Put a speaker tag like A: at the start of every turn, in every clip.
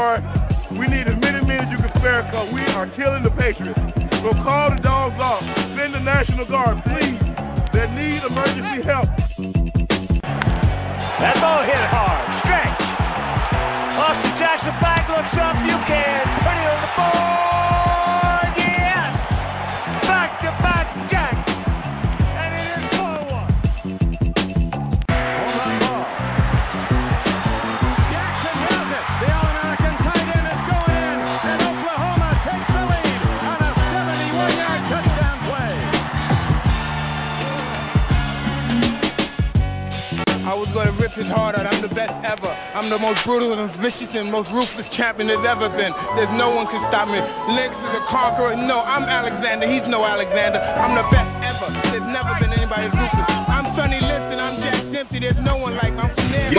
A: hard. We need as many men as you can spare because we are killing the Patriots. So call the dogs off. Send the National Guard, please. They need emergency help.
B: That ball hit hard. Stretch. Austin Jackson back looks up. You can put it on the board. Yes. Back-to-back Jack. And it is 4-1. Home run ball. Jackson has it. The All-American tight end is going in. And Oklahoma takes the lead on a 71-yard touchdown play.
C: I was going to rip his heart out. I'm the best ever. I'm the most brutal and vicious and most ruthless champion there's ever been. There's no one can stop me. Lennox is a conqueror. No, I'm Alexander. He's no Alexander. I'm the best ever. There's never been anybody as ruthless. I'm Sonny Liston. I'm Jack Dempsey. There's no one like me. I'm from there.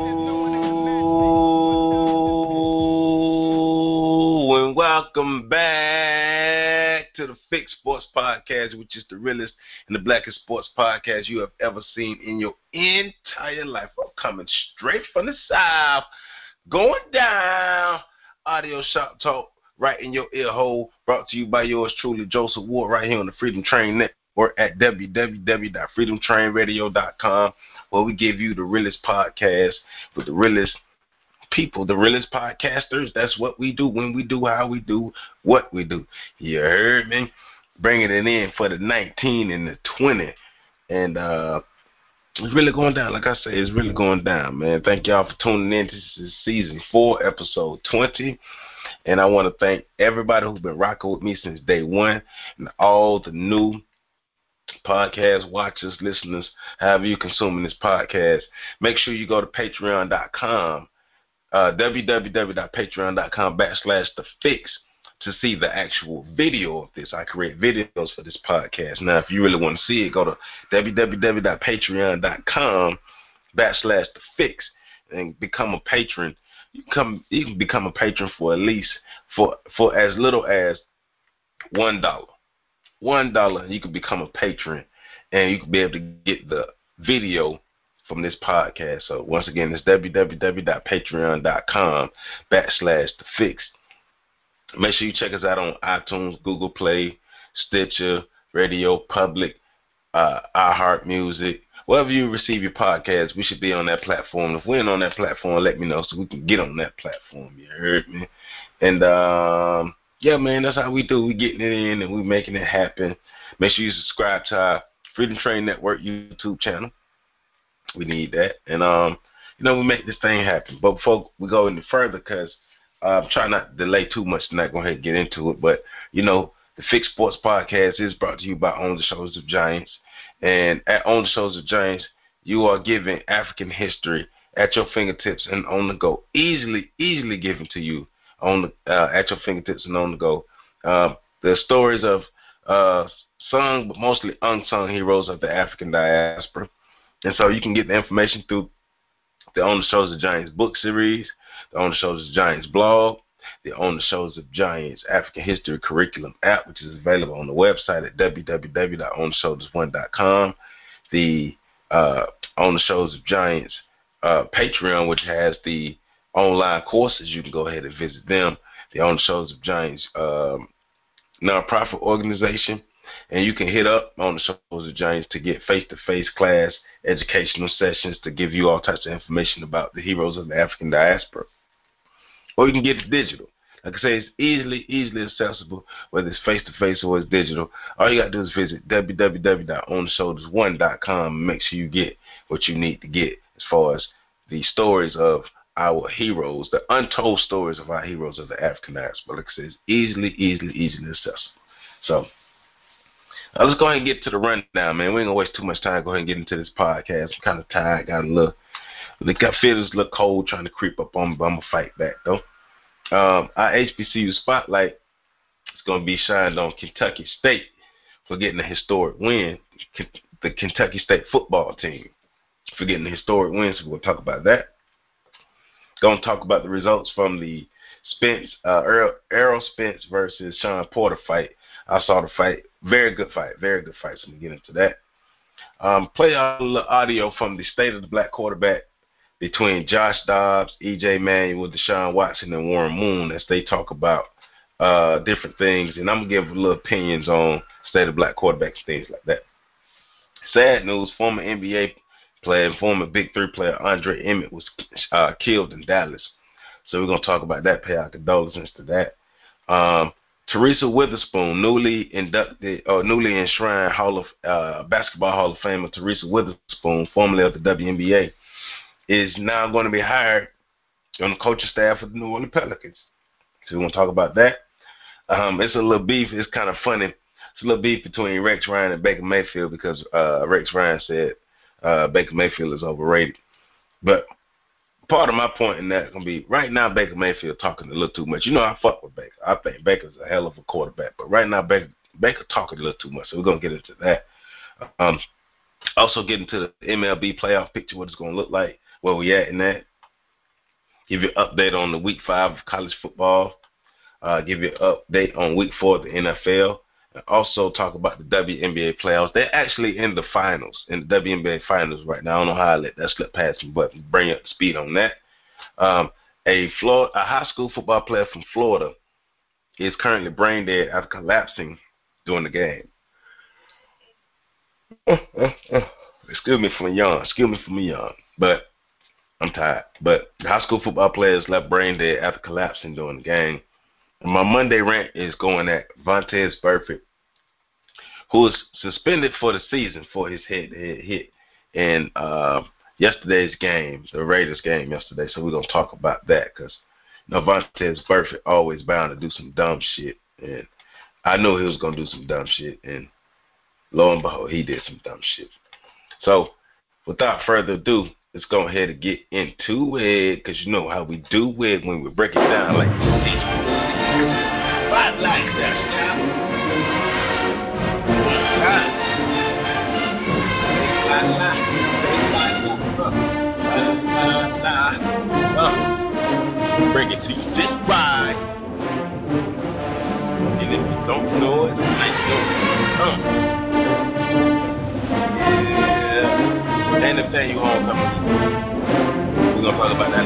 D: Yo, and welcome back to the Fix Sports Podcast, which is the realest and the blackest sports podcast you have ever seen in your entire life. I'm coming straight from the South, going down. Audio Shop Talk right in your ear hole, brought to you by yours truly, Joseph Ward, right here on the Freedom Train Network at www.freedomtrainradio.com, where we give you the realest podcast with the realest people, the realest podcasters. That's what we do, when we do, how we do, what we do. You heard me? Bringing it in for the 19 and the 20. And it's really going down. Like I say, it's really going down, man. Thank y'all for tuning in. This is season 4, episode 20. And I want to thank everybody who's been rocking with me since day one, and all the new podcast watchers, listeners, however you're consuming this podcast. Make sure you go to patreon.com, www.patreon.com/thefix to see the actual video of this. I create videos for this podcast. Now, if you really want to see it, go to www.patreon.com/thefix and become a patron. You can become a patron for at least for as little as $1. $1, you can become a patron, and you can be able to get the video from this podcast. So once again, it's www.patreon.com/thefix. Make sure you check us out on iTunes, Google Play, Stitcher, Radio Public, iHeart Music. Wherever you receive your podcast, we should be on that platform. If we're on that platform, let me know so we can get on that platform. You heard me? And yeah, man, that's how we do. We getting it in and we making it happen. Make sure you subscribe to our Freedom Train Network YouTube channel. We need that. And we make this thing happen. But before we go any further, because I'm trying not to delay too much tonight, go ahead and get into it. But the Fix Sports Podcast is brought to you by On the Shoulders of Giants. And at On the Shoulders of Giants, you are given African history at your fingertips and on the go. Easily given to you at your fingertips and on the go. The stories of sung but mostly unsung heroes of the African diaspora. And so you can get the information through the On the Shoulders of Giants book series, the On the Shoulders of Giants blog, the On the Shoulders of Giants African History Curriculum app, which is available on the website at www.ontheshoulders1.com, the On the Shoulders of Giants Patreon, which has the online courses. You can go ahead and visit them, the On the Shoulders of Giants nonprofit organization. And you can hit up On the Shoulders of Giants to get face-to-face class educational sessions to give you all types of information about the heroes of the African diaspora. Or you can get it digital. Like I say, it's easily accessible, whether it's face-to-face or it's digital. All you got to do is visit www.ontheshoulders1.com and make sure you get what you need to get as far as the stories of our heroes, the untold stories of our heroes of the African diaspora. Like I say, it's easily accessible. So let's go ahead and get to the rundown, man. We ain't going to waste too much time. Go ahead and get into this podcast. I'm kind of tired. I feel this little cold trying to creep up on me, but I'm going to fight back, though. Our HBCU spotlight is going to be shined on Kentucky State for getting a historic win, the Kentucky State football team for getting a historic win, so we'll talk about that. Going to talk about the results from the Errol Spence versus Sean Porter fight. I saw the fight. Very good fight. So I'm going to get into that. Play a little audio from the State of the Black Quarterback between Josh Dobbs, E.J. Manuel, Deshaun Watson, and Warren Moon as they talk about different things. And I'm going to give a little opinions on state of black quarterbacks and things like that. Sad news, former NBA player and former Big Three player Andre Emmett was killed in Dallas. So we're going to talk about that, pay our condolences to that. Teresa Witherspoon, newly enshrined Basketball Hall of Famer Teresa Witherspoon, formerly of the WNBA, is now going to be hired on the coaching staff of the New Orleans Pelicans. So we want to talk about that. It's a little beef. It's kind of funny. It's a little beef between Rex Ryan and Baker Mayfield because Rex Ryan said Baker Mayfield is overrated. But part of my point in that is going to be right now Baker Mayfield talking a little too much. You know, I fuck with Baker. I think Baker's a hell of a quarterback. But right now Baker talking a little too much. So we're going to get into that. Also get into the MLB playoff picture, what it's going to look like, where we at in that. Give you an update on the week 5 of college football. Give you an update on week 4 of the NFL. And also talk about the WNBA playoffs. They're actually in the finals, in the WNBA finals right now. I don't know how I let that slip past me, but bring you up to speed on that. A high school football player from Florida is currently brain dead after collapsing during the game. Excuse me for me yawn, but I'm tired. But the high school football player is left brain dead after collapsing during the game. And my Monday rant is going at Vontaze Burfict, who was suspended for the season for his head-to-head hit in yesterday's game, the Raiders game yesterday. So we're going to talk about that because Vontaze Burfict always bound to do some dumb shit. And I knew he was going to do some dumb shit. And lo and behold, he did some dumb shit. So without further ado, let's go ahead and get into it because you know how we do it when we break it down like this. Spotlight, that's now. Bring it to you just right. And if you don't know it, I know it. Yeah. And the thing you homecoming. We're going to talk about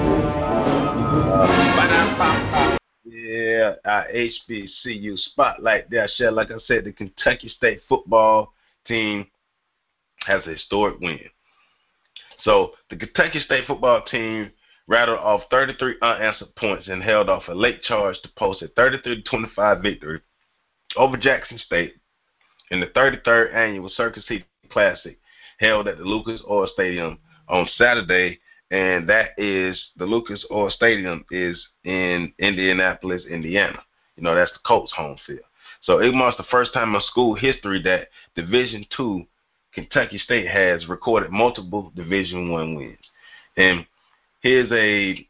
D: that later. Yeah, our HBCU spotlight there. Share, like I said, the Kentucky State football team has a historic win. So the Kentucky State football team rattled off 33 unanswered points and held off a late charge to post a 33-25 victory over Jackson State in the 33rd annual Circus City Classic held at the Lucas Oil Stadium on Saturday. And that is, the Lucas Oil Stadium is in Indianapolis, Indiana. You know, that's the Colts' home field. So it marks the first time in school history that Division II Kentucky State has recorded multiple Division I wins. And here's a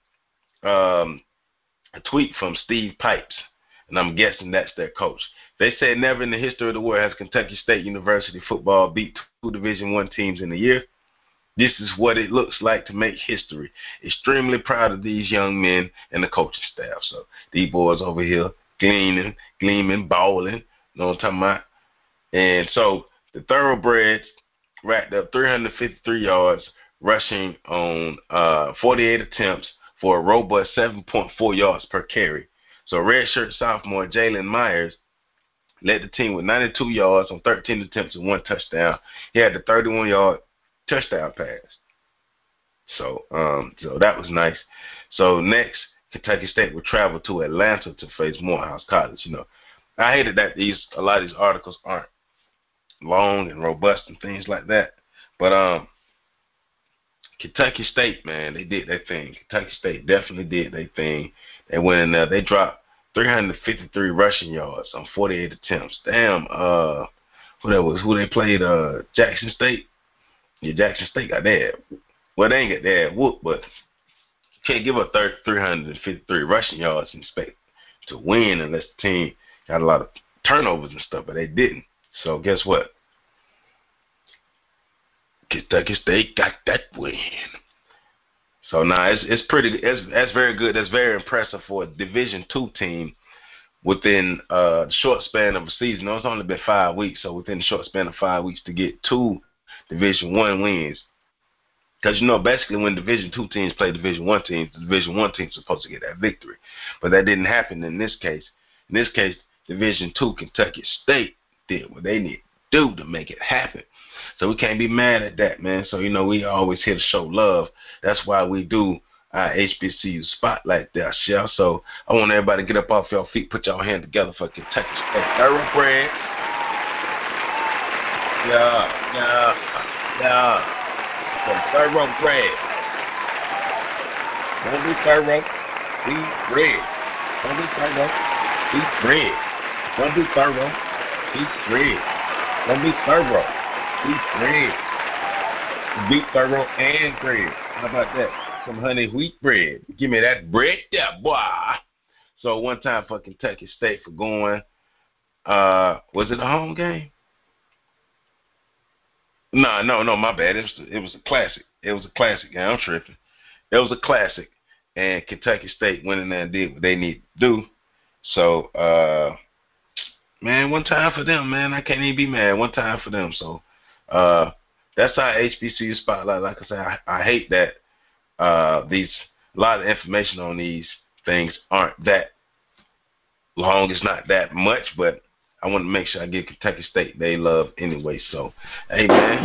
D: tweet from Steve Pipes, and I'm guessing that's their coach. They said never in the history of the world has Kentucky State University football beat 2 Division I teams in a year. This is what it looks like to make history. Extremely proud of these young men and the coaching staff. So these boys over here gleaming, balling, you know what I'm talking about? And so the Thoroughbreds racked up 353 yards rushing on 48 attempts for a robust 7.4 yards per carry. So redshirt sophomore Jalen Myers led the team with 92 yards on 13 attempts and 1 touchdown. He had the 31-yard touchdown pass. So that was nice. So next, Kentucky State will travel to Atlanta to face Morehouse College. You know, I hated that a lot of these articles aren't long and robust and things like that. But Kentucky State, man, they did their thing. Kentucky State definitely did their thing. They went in there. They dropped 353 rushing yards on 48 attempts. Damn, who they played? Jackson State. Yeah, Jackson State got that. Well, they ain't got that whoop, but you can't give up 353 rushing yards and expect to win unless the team got a lot of turnovers and stuff, but they didn't. So guess what? Kentucky State got that win. So now it's pretty. That's very good. That's very impressive for a Division II team within the short span of a season. No, it's only been 5 weeks, so within the short span of 5 weeks to get 2 Division I wins Because, basically when Division II teams play Division I teams, the Division I team's supposed to get that victory. But that didn't happen in this case. In this case, Division II Kentucky State did what they need to do to make it happen. So we can't be mad at that, man. So, we always here to show love. That's why we do our HBCU spotlight there, Chef. So I want everybody to get up off your feet, put your hand together for Kentucky State Thoroughbred. Yeah. Thoroughbred. Don't be thorough, be bred. Don't be thorough, be bred. Don't be thorough, be bred. Don't be thorough, be bred. Be thorough and bread. How about that? Some honey wheat bread. Give me that bread there, boy. So one time for Kentucky State for going, was it a home game? No, my bad. It was a classic. It was a classic. Yeah, I'm tripping. It was a classic. And Kentucky State went in there and did what they need to do. So, man, one time for them, man. I can't even be mad. One time for them. So, that's our HBCU spotlight. Like I said, I hate that a lot of information on these things aren't that long. It's not that much, but I want to make sure I give Kentucky State they love anyway. So, hey, man.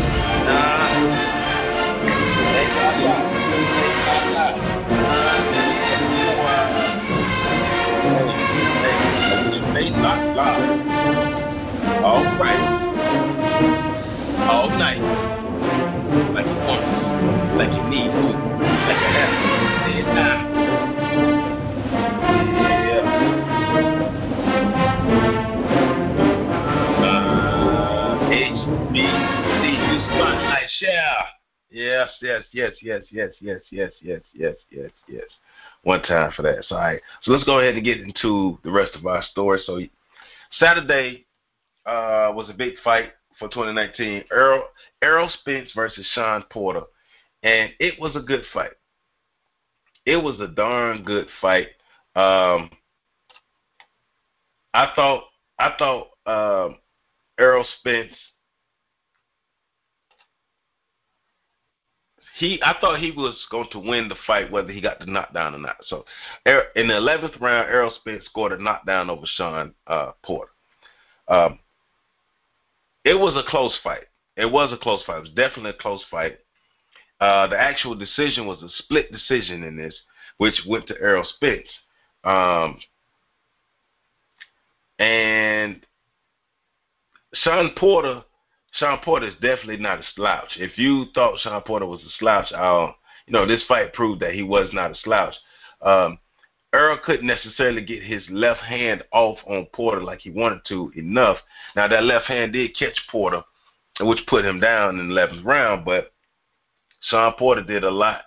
D: All right. All night. Like you want to. Like you need to. Like you have to. Say it now. HBCU Spotlight Share. Yes. One time for that. So, all right. So let's go ahead and get into the rest of our story. So Saturday was a big fight for 2019. Errol Spence versus Shawn Porter. And it was a good fight. It was a darn good fight. I thought Errol Spence, I thought he was going to win the fight whether he got the knockdown or not. So in the 11th round, Errol Spence scored a knockdown over Shawn Porter. It was a close fight. It was definitely a close fight. The actual decision was a split decision in this, which went to Errol Spence. And Shawn Porter is definitely not a slouch. If you thought Shawn Porter was a slouch, this fight proved that he was not a slouch. Errol couldn't necessarily get his left hand off on Porter like he wanted to enough. Now, that left hand did catch Porter, which put him down in the 11th round, but Shawn Porter did a lot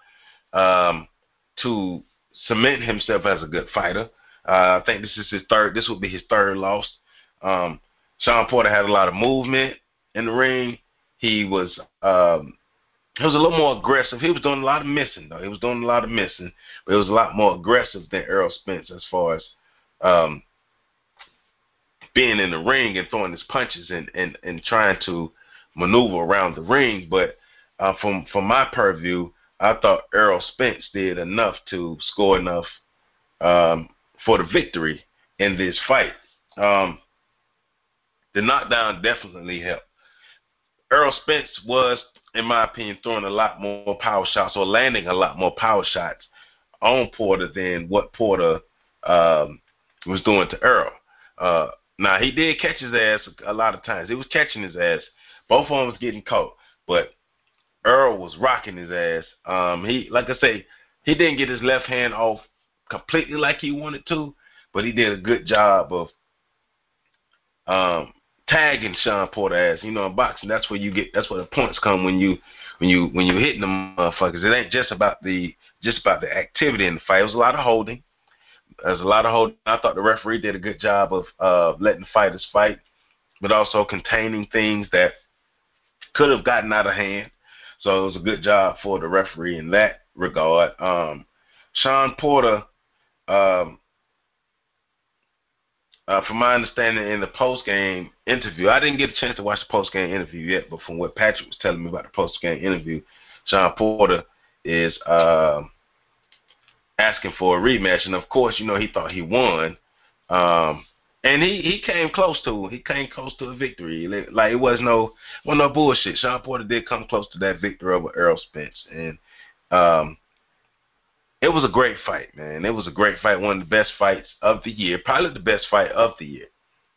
D: to cement himself as a good fighter. I think this will be his third loss. Shawn Porter had a lot of movement in the ring. He was a little more aggressive. He was doing a lot of missing, though. But it was a lot more aggressive than Errol Spence as far as being in the ring and throwing his punches and trying to maneuver around the ring. But from my purview, I thought Errol Spence did enough to score enough for the victory in this fight. The knockdown definitely helped. Errol Spence was, in my opinion, throwing a lot more power shots or landing a lot more power shots on Porter than what Porter was doing to Errol. Now, he did catch his ass a lot of times. He was catching his ass. Both of them was getting caught. But Errol was rocking his ass. Like I say, he didn't get his left hand off completely like he wanted to, but he did a good job of tagging Shawn Porter ass. In boxing, that's where the points come when you hitting them motherfuckers. It ain't just about the activity in the fight. It was a lot of holding. I thought the referee did a good job of letting fighters fight, but also containing things that could have gotten out of hand. So it was a good job for the referee in that regard. Shawn Porter, from my understanding in the post-game interview, I didn't get a chance to watch the post-game interview yet, but from what Patrick was telling me about the post-game interview, Sean Porter is asking for a rematch, and of course, he thought he won, and he came close to a victory. Like it was no bullshit. Sean Porter did come close to that victory over Errol Spence, and it was a great fight, man. It was a great fight, one of the best fights of the year, probably the best fight of the year.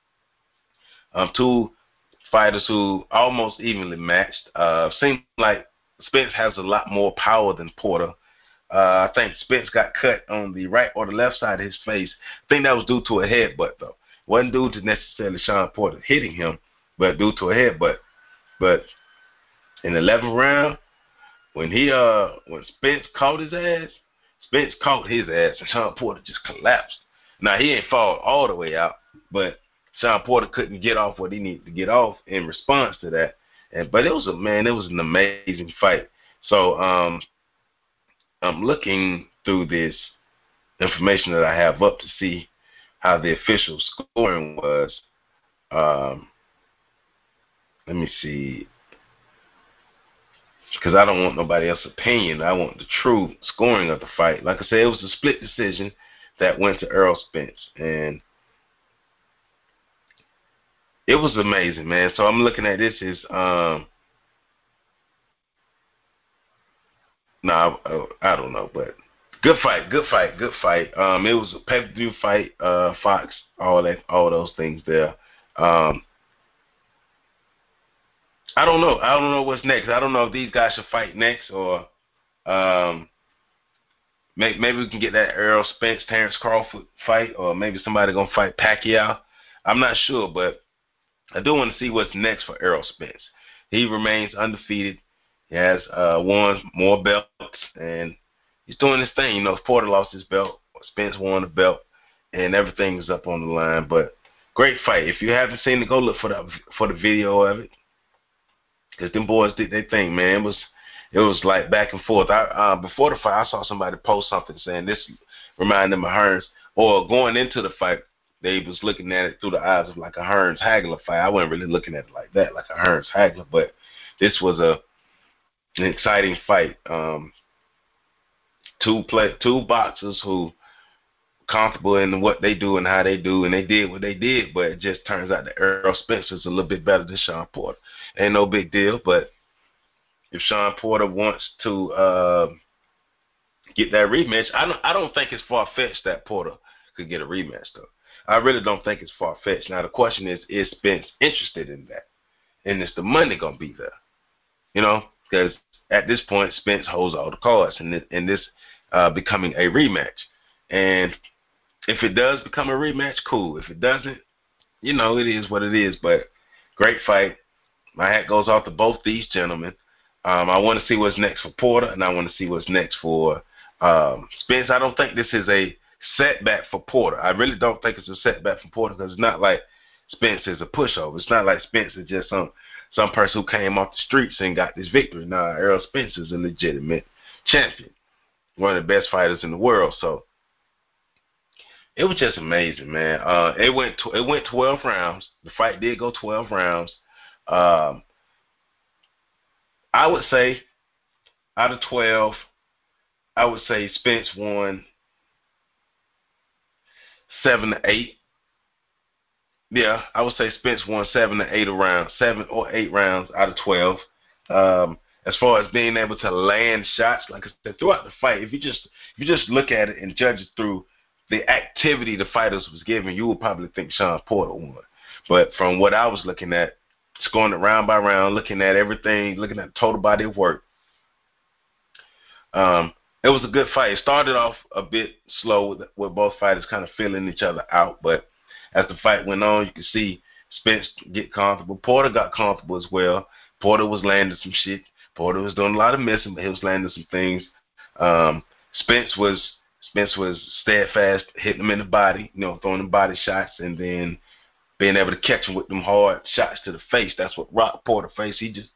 D: Two fighters who almost evenly matched. Seemed like Spence has a lot more power than Porter. I think Spence got cut on the right or the left side of his face. I think that was due to a headbutt, though. Wasn't due to necessarily Sean Porter hitting him, but due to a headbutt. But in the 11th round, when Spence caught his ass, and Sean Porter just collapsed. Now, he ain't fall all the way out, but Sean Porter couldn't get off what he needed to get off in response to that. But it was an amazing fight. So I'm looking through this information that I have up to see how the official scoring was. Let me see. Because I don't want nobody else's opinion. I want the true scoring of the fight. Like I said, it was a split decision that went to Errol Spence. And it was amazing, man. So I'm looking at this as I don't know, but good fight. It was a pay-per-view fight, Fox, all those things there. I don't know. I don't know what's next. I don't know if these guys should fight next, or maybe we can get that Errol Spence, Terrence Crawford fight, or maybe somebody gonna fight Pacquiao. I'm not sure, but I do want to see what's next for Errol Spence. He remains undefeated. He has won more belts, and he's doing his thing. Porter lost his belt, Spence won the belt, and everything's up on the line. But great fight. If you haven't seen it, go look for the video of it. Because them boys did their thing, man. It was like back and forth. Before the fight, I saw somebody post something saying this reminded them of Hearns. Or going into the fight, they was looking at it through the eyes of like a Hearns-Hagler fight. I wasn't really looking at it like that, like a Hearns-Hagler. But this was an exciting fight. Two boxers who comfortable in what they do and how they do, and they did what they did, but it just turns out that Errol Spence is a little bit better than Sean Porter. Ain't no big deal, but if Sean Porter wants to get that rematch, I don't think it's far-fetched that Porter could get a rematch, though. I really don't think it's far-fetched. Now, the question is Spence interested in that? And is the money going to be there? Because at this point, Spence holds all the cards in this becoming a rematch. And if it does become a rematch, cool. If it doesn't, it is what it is. But great fight. My hat goes off to both these gentlemen. I want to see what's next for Porter, and I want to see what's next for Spence. I don't think this is a setback for Porter. I really don't think it's a setback for Porter, because it's not like Spence is a pushover. It's not like Spence is just some person who came off the streets and got this victory. Nah, Errol Spence is a legitimate champion, one of the best fighters in the world. So it was just amazing, man. It went 12 rounds. The fight did go 12 rounds. I would say out of 12, I would say Spence won 7 to 8. Yeah, I would say Spence won 7 or 8 rounds out of 12. As far as being able to land shots, like I said, throughout the fight, if you just look at it and judge it through the activity the fighters was giving, you would probably think Sean Porter won. But from what I was looking at, scoring it round by round, looking at everything, looking at the total body of work, it was a good fight. It started off a bit slow with both fighters kind of feeling each other out, but as the fight went on, you could see Spence get comfortable. Porter got comfortable as well. Porter was landing some shit. Porter was doing a lot of missing, but he was landing some things. Spence was steadfast, hitting him in the body, throwing them body shots, and then being able to catch him with them hard shots to the face. That's what rocked Porter's face. He just,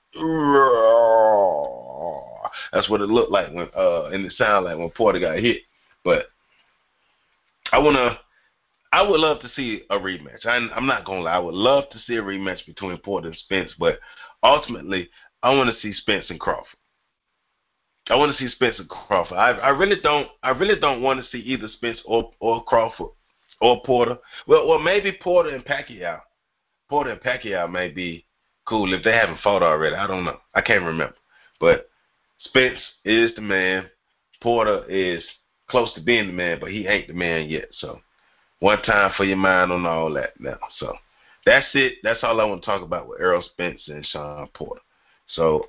D: that's what it looked like when, and it sounded like when Porter got hit. But I would love to see a rematch. I'm not gonna lie. I would love to see a rematch between Porter and Spence, but ultimately, I want to see Spence and Crawford. I want to see Spence and Crawford. I really don't want to see either Spence or Crawford or Porter. Well, maybe Porter and Pacquiao. Porter and Pacquiao may be cool if they haven't fought already. I don't know. I can't remember. But Spence is the man. Porter is close to being the man, but he ain't the man yet. So one time for your mind on all that now. So that's it. That's all I want to talk about with Errol Spence and Shawn Porter. So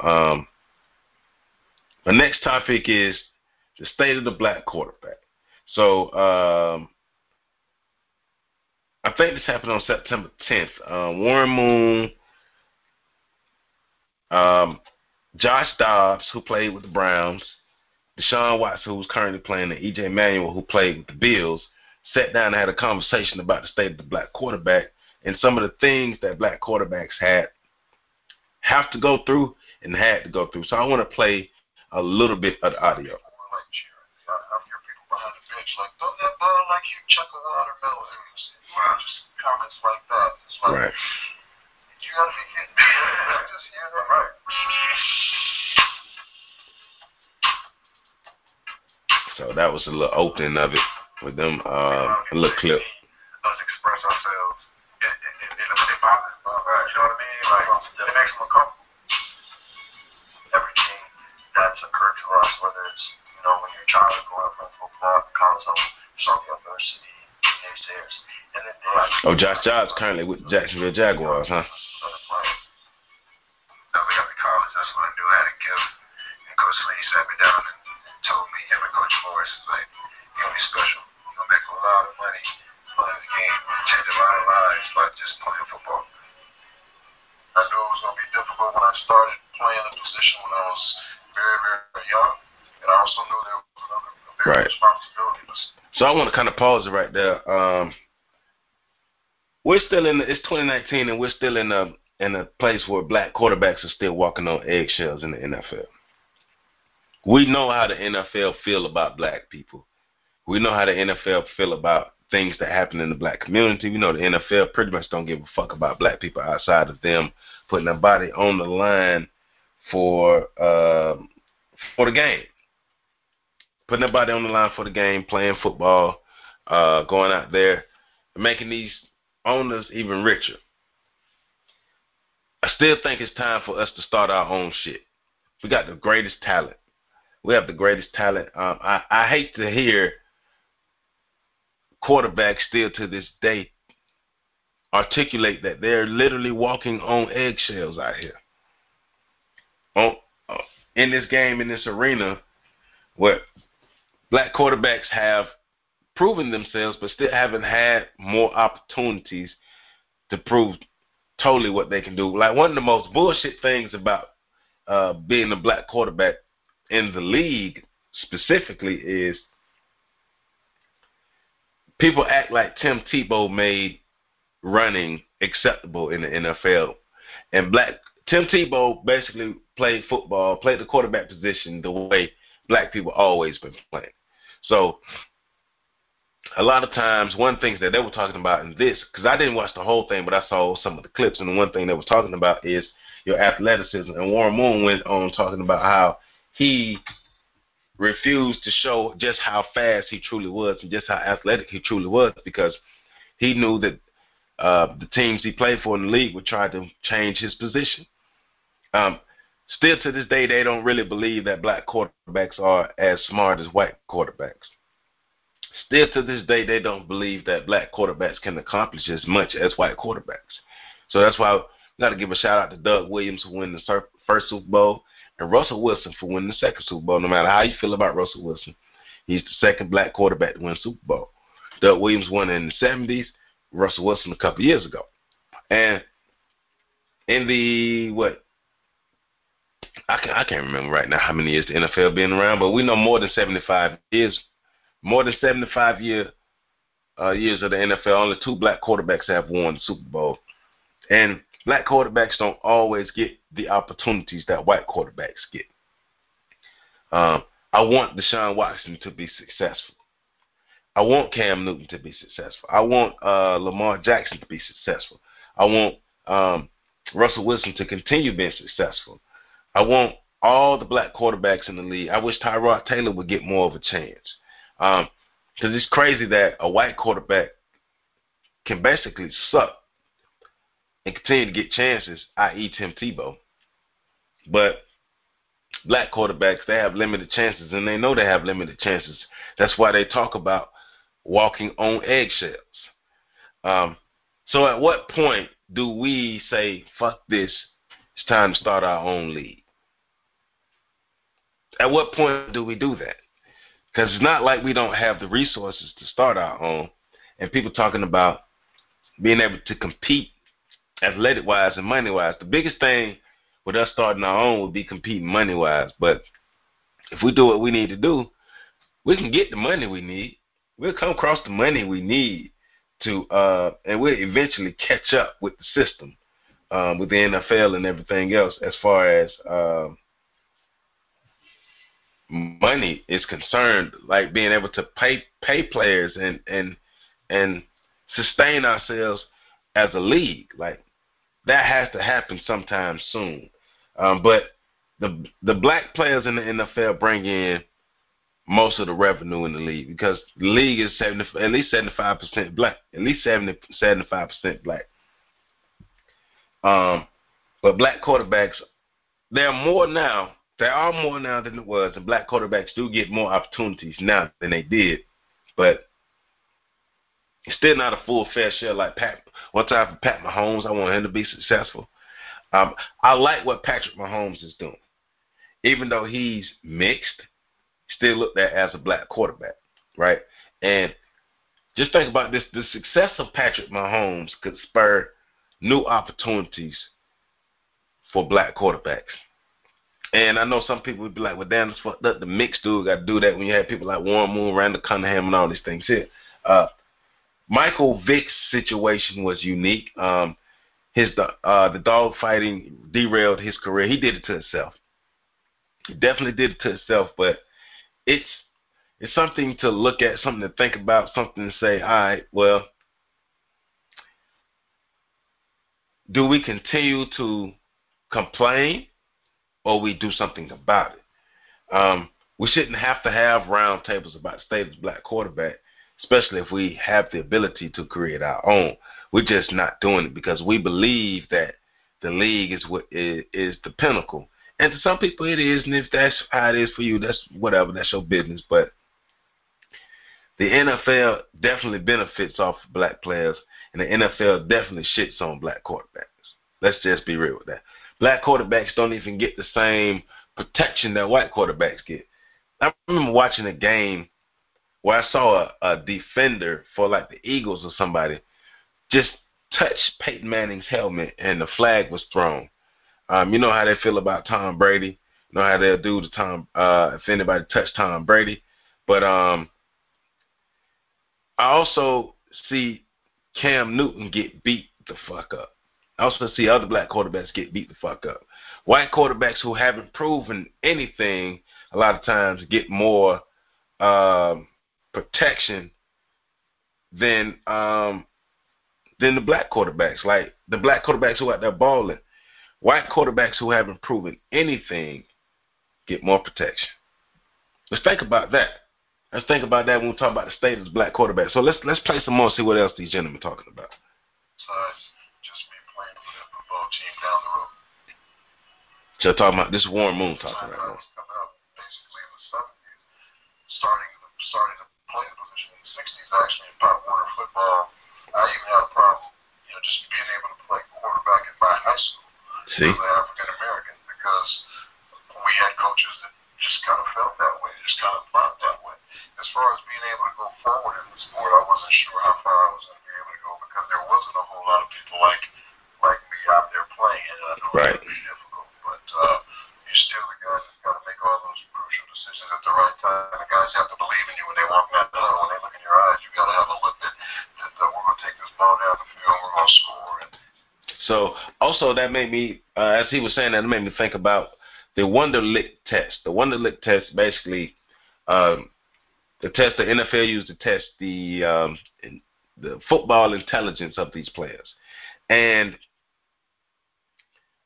D: the next topic is the state of the black quarterback. So I think this happened on September 10th. Warren Moon, Josh Dobbs, who played with the Browns, Deshaun Watson, who's currently playing, and E.J. Manuel, who played with the Bills, sat down and had a conversation about the state of the black quarterback and some of the things that black quarterbacks have to go through and had to go through. So I want to play a little bit of the audio.
E: Like, throw that ball like you chuck a watermelon. Wow, just comments like that. It's like,
D: right.
E: You gotta be kidding me. Just hear that. Right.
D: So that was a little opening of it with them, a little clip.
E: Us express ourselves in a way positive. Right. You know what I mean? Like, it makes them uncomfortable. Everything that's occurred to us, whether it's, you know, when you're a child growing up in football, college level, some university, naysayers. And then
D: Josh Dobbs currently with Jacksonville Jaguars, huh?
E: Now we got to college, that's when I knew I had a gift. And Coach Lee sat me down and told me, him and Coach Morris, like, you're going to be special. You're going to make a lot of money playing the game. Change a lot of lives by just playing football. I knew it was going to be difficult when I started playing the position when I was very, very young. And I also knew there was another big responsibility.
D: So I want to kind of pause it right there. We're still it's 2019, and we're still in a place where black quarterbacks are still walking on eggshells in the NFL. We know how the NFL feel about black people. We know how the NFL feel about things that happen in the black community. We know the NFL pretty much don't give a fuck about black people outside of them putting their body on the line for the game. Putting their body on the line for the game, playing football, going out there, making these owners even richer. I still think it's time for us to start our own shit. We got the greatest talent. We have the greatest talent. I hate to hear quarterbacks still to this day articulate that they're literally walking on eggshells out here. In this game, in this arena, where black quarterbacks have proven themselves but still haven't had more opportunities to prove totally what they can do. Like, one of the most bullshit things about being a black quarterback in the league specifically is people act like Tim Tebow made running acceptable in the NFL. And Tim Tebow basically played football, played the quarterback position the way black people always been playing. So a lot of times, one thing that they were talking about in this, because I didn't watch the whole thing, but I saw some of the clips, and the one thing they were talking about is your athleticism. And Warren Moon went on talking about how he refused to show just how fast he truly was and just how athletic he truly was, because he knew that the teams he played for in the league would try to change his position. Still to this day, they don't really believe that black quarterbacks are as smart as white quarterbacks. Still to this day, they don't believe that black quarterbacks can accomplish as much as white quarterbacks. So that's why we got to give a shout out to Doug Williams for winning the first Super Bowl and Russell Wilson for winning the second Super Bowl. No matter how you feel about Russell Wilson, he's the second black quarterback to win Super Bowl. Doug Williams won in the 70s, Russell Wilson a couple years ago. And in the, I can't remember right now how many years the NFL been around, but we know more than 75 years. More than 75 years of the NFL, only two black quarterbacks have won the Super Bowl. And black quarterbacks don't always get the opportunities that white quarterbacks get. I want Deshaun Watson to be successful. I want Cam Newton to be successful. I want Lamar Jackson to be successful. I want Russell Wilson to continue being successful. I want all the black quarterbacks in the league. I wish Tyrod Taylor would get more of a chance. Because it's crazy that a white quarterback can basically suck and continue to get chances, i.e. Tim Tebow. But black quarterbacks, they have limited chances, and they know they have limited chances. That's why they talk about walking on eggshells. So at what point do we say, fuck this, it's time to start our own league? At what point do we do that? Because it's not like we don't have the resources to start our own. And people talking about being able to compete athletic-wise and money-wise. The biggest thing with us starting our own would be competing money-wise. But if we do what we need to do, we can get the money we need. We'll come across the money we need to, and we'll eventually catch up with the system, with the NFL and everything else as far as money is concerned, like being able to pay players and sustain ourselves as a league. Like, that has to happen sometime soon. But the black players in the NFL bring in most of the revenue in the league, because the league is at least 75% black, at least 75% black. But black quarterbacks, there are more now than it was, and black quarterbacks do get more opportunities now than they did. But it's still not a full fair share like one time for Pat Mahomes. I want him to be successful. I like what Patrick Mahomes is doing. Even though he's mixed, still looked at as a black quarterback, right? And just think about this. The success of Patrick Mahomes could spur new opportunities for black quarterbacks. And I know some people would be like, well, damn, it's fucked up. The mixed dude got to do that when you have people like Warren Moon, Randall Cunningham, and all these things here. Michael Vick's situation was unique. The dog fighting derailed his career. He did it to himself. He definitely did it to himself, but it's something to look at, something to think about, something to say, all right, well, do we continue to complain or we do something about it? We shouldn't have to have roundtables about the state of the black quarterback, especially if we have the ability to create our own. We're just not doing it because we believe that the league is what is the pinnacle. And to some people it is, and if that's how it is for you, that's whatever, that's your business. But the NFL definitely benefits off of black players, and the NFL definitely shits on black quarterbacks. Let's just be real with that. Black quarterbacks don't even get the same protection that white quarterbacks get. I remember watching a game where I saw a defender for like the Eagles or somebody just touch Peyton Manning's helmet and the flag was thrown. You know how they feel about Tom Brady. You know how they'll do to Tom if anybody touched Tom Brady. But I also see Cam Newton get beat the fuck up. I also see other black quarterbacks get beat the fuck up. White quarterbacks who haven't proven anything a lot of times get more protection than the black quarterbacks. Like the black quarterbacks who are out there balling. White quarterbacks who haven't proven anything get more protection. Let's think about that. Let's think about that when we talk about the state of the black quarterback. So let's play some more, see what else these gentlemen are talking about.
E: Just me playing for the football team down the road.
D: So talking about this is Warren Moon talking right now.
E: I was coming up basically in the 70s, starting to play the position in the 60s. Actually, in Pop Warner football, I even had a problem, just being able to play quarterback in my high school.
D: See?
E: As an African American, because we had coaches that just kind of felt that way, just kind of thought that way. As far as being able to go forward in the sport, I wasn't sure how far I was going to be able to go because there wasn't a whole lot of people like me out there playing, and I know
D: right.
E: It's going to be difficult. But you're still the guys that's got to make all those crucial decisions at the right time. The guys have to believe in you when they walk down the tunnel. When they look in your eyes, you got to have a look that we're going to take this ball down the field, we're going to score.
D: So also that made me, as he was saying that, it made me think about the Wonderlic test. The Wonderlic test basically, the test the NFL used to test the football intelligence of these players. And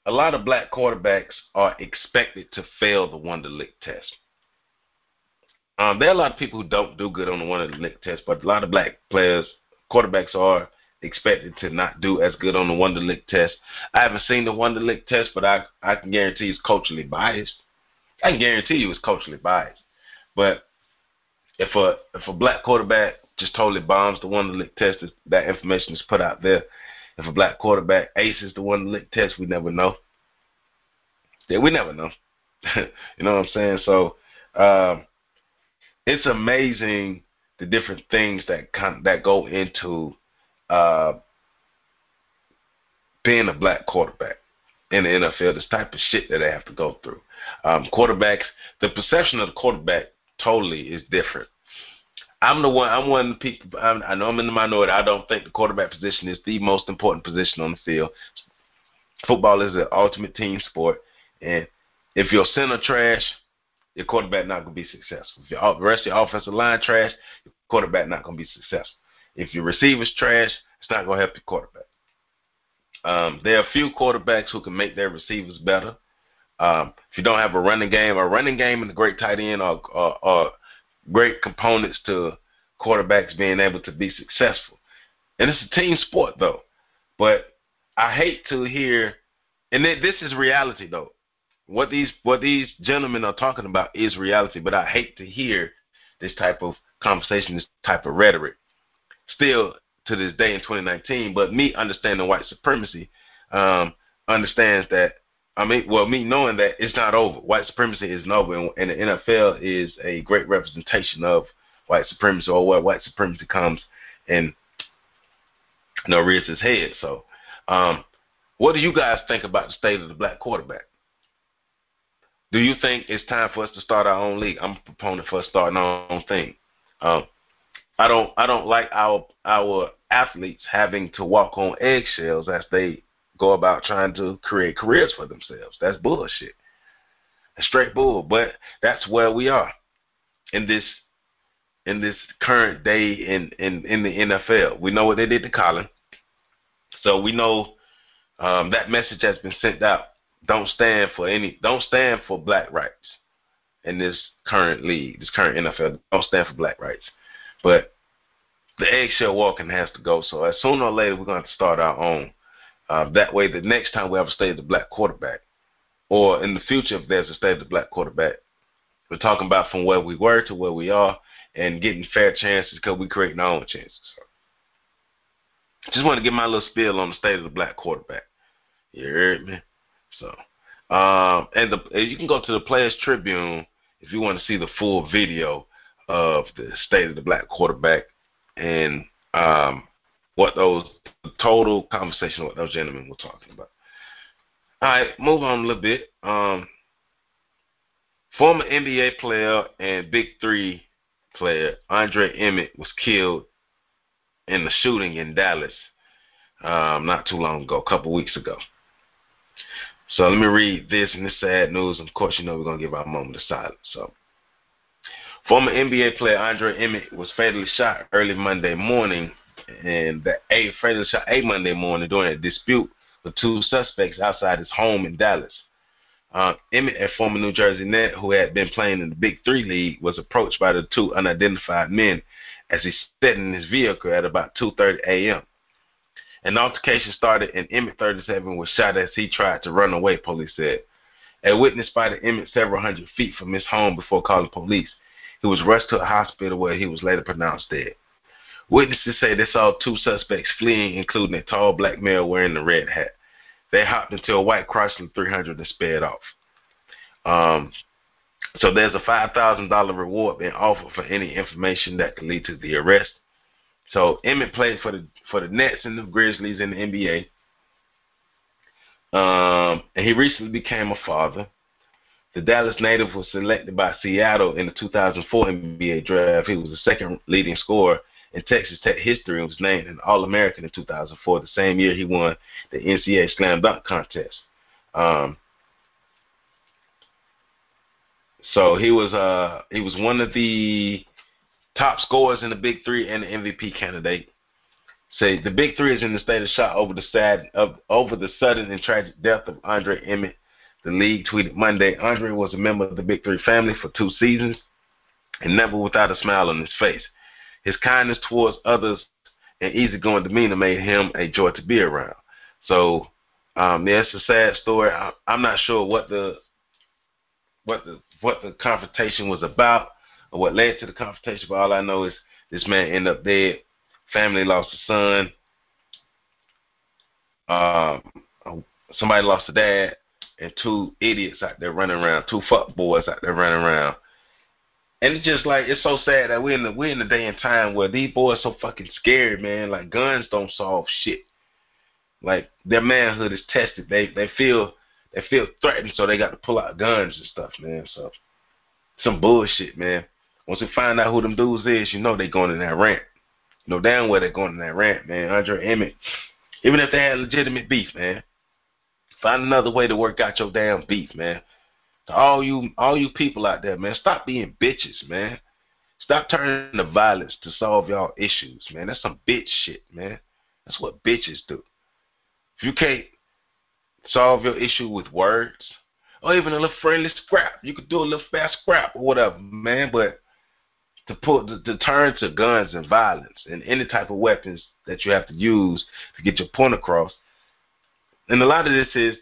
D: a lot of black quarterbacks are expected to fail the Wonderlic test. There are a lot of people who don't do good on the Wonderlic test, but a lot of black players, quarterbacks, are expected to not do as good on the Wonderlic test. I haven't seen the Wonderlic test, but I can guarantee it's culturally biased. I can guarantee you it's culturally biased. But if a black quarterback just totally bombs the Wonderlic test, that information is put out there. If a black quarterback aces the Wonderlic test, we never know. Yeah, we never know. You know what I'm saying? So it's amazing the different things that go into being a black quarterback in the NFL. This type of shit that they have to go through. Quarterbacks, the perception of the quarterback totally is different. I'm one of the people. I know I'm in the minority. I don't think the quarterback position is the most important position on the field. Football is an ultimate team sport, and if your center trash, your quarterback not going to be successful. If the rest of your offensive line trash, your quarterback not going to be successful. If your receivers trash, it's not going to help your quarterback. There are a few quarterbacks who can make their receivers better. If you don't have a running game and a great tight end are great components to quarterbacks being able to be successful. And it's a team sport, though. But I hate to hear, and this is reality, though. What these gentlemen are talking about is reality, but I hate to hear this type of conversation, this type of rhetoric, still to this day in 2019. But me understanding white supremacy understands that, me knowing that it's not over. White supremacy isn't over, and the NFL is a great representation of white supremacy, or what white supremacy comes and rears its head. So, what do you guys think about the state of the black quarterback? Do you think it's time for us to start our own league? I'm a proponent for us starting our own thing. I don't like our athletes having to walk on eggshells as they go about trying to create careers for themselves. That's bullshit. That's straight bull. But that's where we are in this current day in the NFL. We know what they did to Colin, so we know that message has been sent out. Don't stand for black rights in this current league, this current NFL. Don't stand for black rights. But the eggshell walking has to go. So as sooner or later, we're going to have to start our own. That way, the next time we have a state of the black quarterback, or in the future, if there's a state of the black quarterback, we're talking about from where we were to where we are and getting fair chances because we creating our own chances. So, just want to get my little spiel on the state of the black quarterback. You heard me? So, and you can go to the Players Tribune if you want to see the full video of the state of the black quarterback and the total conversation what those gentlemen were talking about. All right, move on a little bit. Former NBA player and Big 3 player Andre Emmett was killed in the shooting in Dallas not too long ago, a couple weeks ago. So let me read this, and this sad news. Of course, we're going to give our moment of silence. So, former NBA player Andre Emmett was fatally shot early Monday morning, and fatally shot Monday morning during a dispute with two suspects outside his home in Dallas. Emmett, a former New Jersey Net who had been playing in the Big 3 League, was approached by the two unidentified men as he sat in his vehicle at about 2:30 a.m. An altercation started, and Emmett, 37, was shot as he tried to run away, police said. A witness spotted Emmett several hundred feet from his home before calling police. He was rushed to a hospital where he was later pronounced dead. Witnesses say they saw two suspects fleeing, including a tall black male wearing a red hat. They hopped into a white Chrysler 300 and sped off. So there's a $5,000 reward being offered for any information that could lead to the arrest. So Emmett played for the Nets and the Grizzlies in the NBA. And he recently became a father. The Dallas native was selected by Seattle in the 2004 NBA draft. He was the second leading scorer in Texas Tech history and was named an All-American in 2004, the same year he won the NCAA Slam Dunk Contest. So he was one of the top scorers in the Big 3 and the MVP candidate. Say the Big Three is in the state of shock over the sudden and tragic death of Andre Emmett. The league tweeted Monday, Andre was a member of the Big Three family for 2 seasons and never without a smile on his face. His kindness towards others and easygoing demeanor made him a joy to be around. So, yeah, it's a sad story. I'm not sure what the confrontation was about or what led to the confrontation, but all I know is this man ended up dead. Family lost a son. Somebody lost a dad, and 2 idiots out there running around, 2 fuck boys out there running around. And it's just like, it's so sad that we're in the day and time where these boys so fucking scared, man. Like, guns don't solve shit. Like, their manhood is tested. They feel threatened, so they got to pull out guns and stuff, man. So, some bullshit, man. Once we find out who them dudes is, you know they going in that rant. You know damn well they're going in that rant, man. Andre Emmett, even if they had legitimate beef, man, find another way to work out your damn beef, man. To all you people out there, man, stop being bitches, man. Stop turning to violence to solve y'all issues, man. That's some bitch shit, man. That's what bitches do. If you can't solve your issue with words or even a little friendly scrap, you could do a little fast scrap or whatever, man. But to turn to guns and violence and any type of weapons that you have to use to get your point across. And a lot of this is,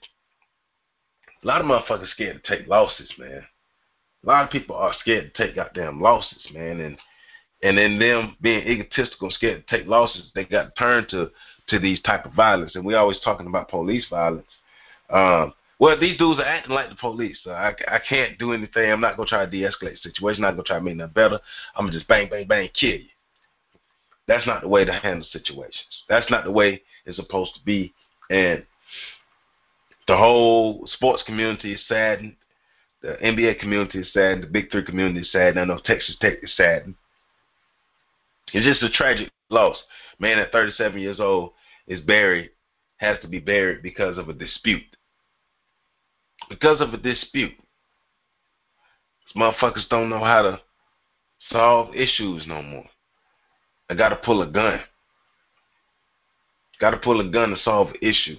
D: a lot of motherfuckers scared to take losses, man. A lot of people are scared to take goddamn losses, man. And then them being egotistical and scared to take losses, they got to turn to these type of violence. And we always talking about police violence. Well, these dudes are acting like the police. So I can't do anything. I'm not going to try to de-escalate the situation. I'm not going to try to make nothing better. I'm going to just bang, bang, bang, kill you. That's not the way to handle situations. That's not the way it's supposed to be. And the whole sports community is saddened. The NBA community is saddened. The Big Three community is saddened. I know Texas Tech is saddened. It's just a tragic loss. Man at 37 years old has to be buried because of a dispute. Because of a dispute. These motherfuckers don't know how to solve issues no more. I got to pull a gun. Got to pull a gun to solve an issue.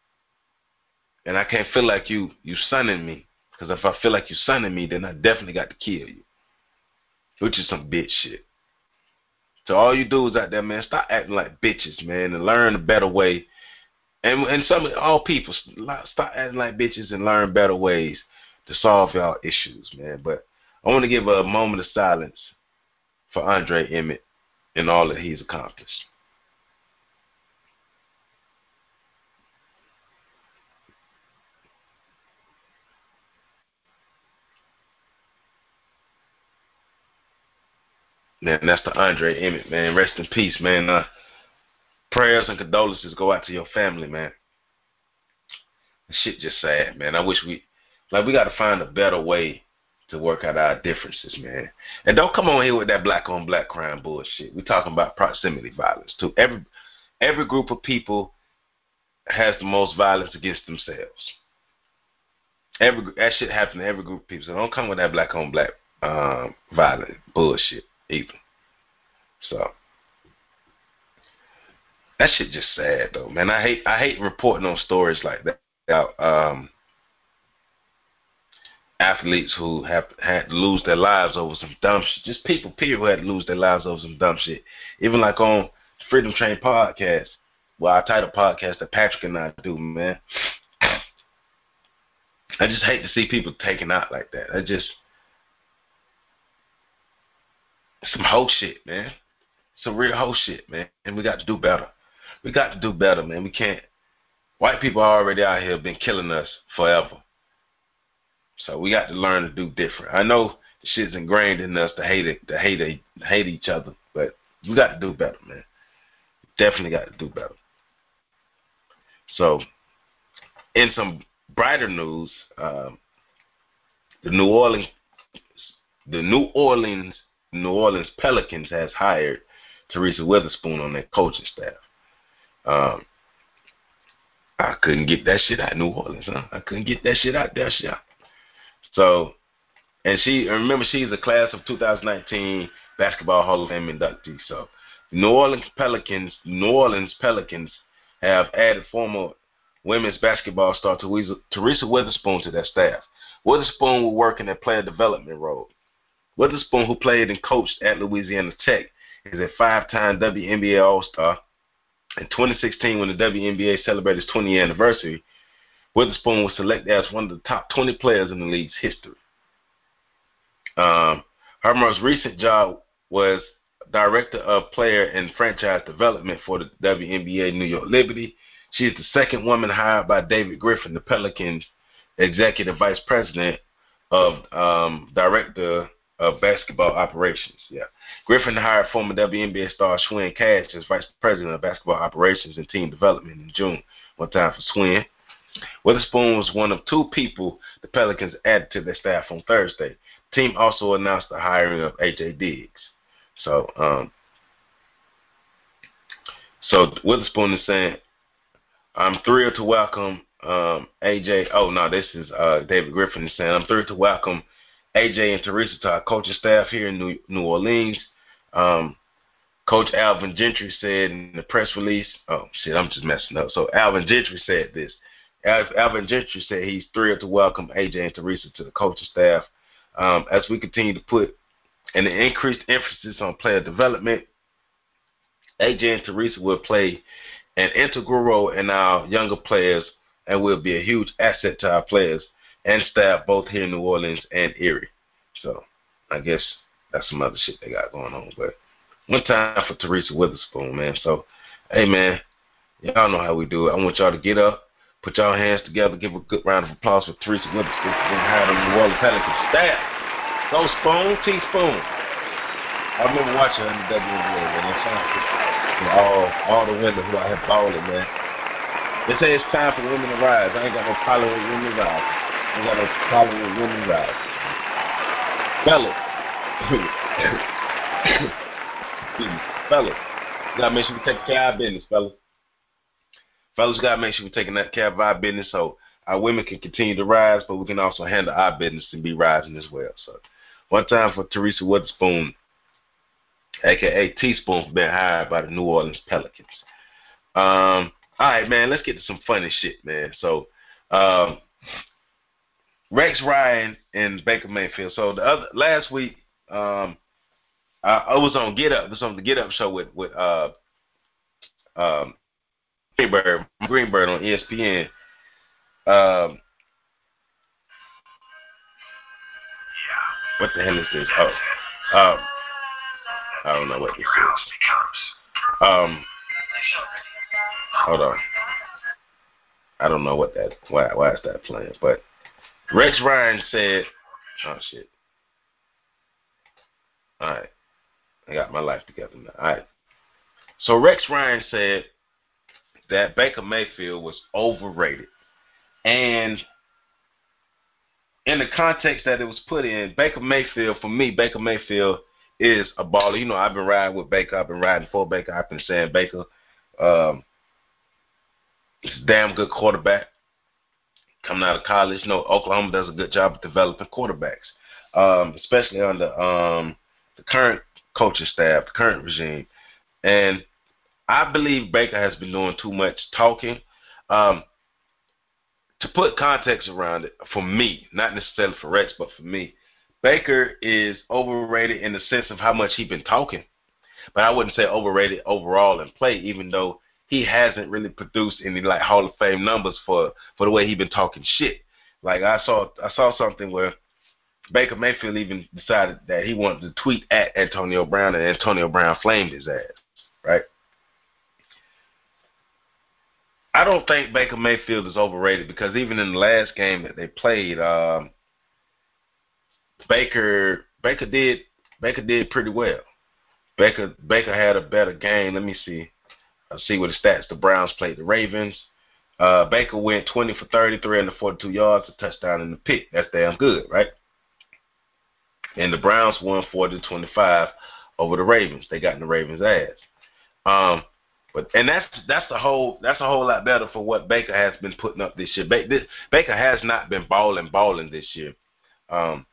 D: And I can't feel like you sunning me. Because if I feel like you sunning me, then I definitely got to kill you. Which is some bitch shit. So all you dudes out there, man, stop acting like bitches, man, and learn a better way. And all people, stop acting like bitches and learn better ways to solve y'all issues, man. But I want to give a moment of silence for Andre Emmett and all that he's accomplished. Man, that's the Andre Emmett, man. Rest in peace, man. Prayers and condolences go out to your family, man. Shit just sad, man. I wish we got to find a better way to work out our differences, man. And don't come on here with that black on black crime bullshit. We're talking about proximity violence too. Every group of people has the most violence against themselves. That shit happens to every group of people. So don't come with that black on black violent bullshit either. So that shit just sad though, man. I hate reporting on stories like that. Athletes who have had to lose their lives over some dumb shit. Just people, period, who had to lose their lives over some dumb shit. Even like on Freedom Train podcast, well, our title podcast that Patrick and I do, man. I just hate to see people taken out like that. Some hoe shit, man. Some real hoe shit, man. And we got to do better. We got to do better, man. We can't. White people are already out here been killing us forever. So we got to learn to do different. I know the shit's ingrained in us to hate each other, but we got to do better, man. Definitely got to do better. So, in some brighter news, the New Orleans Pelicans has hired Teresa Witherspoon on their coaching staff. I couldn't get that shit out of New Orleans, huh? I couldn't get that shit out there, shit. So, and remember, she's a class of 2019 Basketball Hall of Fame inductee. So, New Orleans Pelicans have added former women's basketball star Teresa Witherspoon to their staff. Witherspoon will work in a player development role. Witherspoon, who played and coached at Louisiana Tech, is a 5-time WNBA All-Star. In 2016, when the WNBA celebrated its 20th anniversary, Witherspoon was selected as one of the top 20 players in the league's history. Her most recent job was Director of Player and Franchise Development for the WNBA New York Liberty. She is the second woman hired by David Griffin, the Pelicans Executive Vice President of Director of Basketball Operations. Yeah, Griffin hired former WNBA star Swin Cash as Vice President of Basketball Operations and Team Development in June. One time for Swin. Witherspoon was one of 2 people the Pelicans added to their staff on Thursday. The team also announced the hiring of A.J. Diggs. So Witherspoon is saying, I'm thrilled to welcome AJ. Oh, no, this is David Griffin is saying, I'm thrilled to welcome AJ and Teresa to our coaching staff here in New Orleans. Coach Alvin Gentry said in the press release, oh, shit, I'm just messing up. So Alvin Gentry said this. Alvin Gentry said he's thrilled to welcome AJ and Teresa to the coaching staff. As we continue to put an increased emphasis on player development, AJ and Teresa will play an integral role in our younger players and will be a huge asset to our players and staff both here in New Orleans and Erie. So I guess that's some other shit they got going on. But one time for Teresa Witherspoon, man. So, hey, man, y'all know how we do it. I want y'all to get up, put y'all hands together, give a good round of applause for Teresa Witherspoon for being hired on the New Orleans Pelicans staff. Go Spoon, Teaspoon. I remember watching her in the WNBA, man. It's time for all the women who I have balling, man. They say it's time for women to rise. I ain't got no problem with women to rise. I ain't got no problem with women to rise. Fellas. Fellas. You gotta make sure we take care of our business, fellas. Fellas, gotta make sure we're taking care of our business so our women can continue to rise, but we can also handle our business and be rising as well. So, one time for Teresa Witherspoon, a.k.a. Teaspoon, for being hired by the New Orleans Pelicans. All right, man, let's get to some funny shit, man. So, Rex Ryan and Baker Mayfield. So, last week, I was on Get Up. It was on the Get Up show with Greenberg on ESPN. What the hell is this? I don't know what this is. Hold on. I don't know what that. Why is that playing? But Rex Ryan said, "Oh shit." All right, I got my life together now. All right. So Rex Ryan said that Baker Mayfield was overrated, and in the context that it was put in, Baker Mayfield, for me, Baker Mayfield is a baller. You know, I've been riding with Baker. I've been riding for Baker. I've been saying Baker is a damn good quarterback. Coming out of college, you know, Oklahoma does a good job of developing quarterbacks, especially under the current coaching staff, the current regime. And I believe Baker has been doing too much talking. To put context around it, for me, not necessarily for Rex, but for me, Baker is overrated in the sense of how much he's been talking. But I wouldn't say overrated overall in play, even though he hasn't really produced any like Hall of Fame numbers for the way he's been talking shit. Like I saw something where Baker Mayfield even decided that he wanted to tweet at Antonio Brown, and Antonio Brown flamed his ass, right? I don't think Baker Mayfield is overrated because even in the last game that they played, Baker did pretty well. Baker had a better game. Let me see. I'll see what the stats. The Browns played the Ravens. Baker went 20 for 30, 342 yards, a touchdown in the pick. That's damn good, right? And the Browns won 40-25 over the Ravens. They got in the Ravens' ass. But that's a whole lot better for what Baker has been putting up this year. Baker has not been balling this year,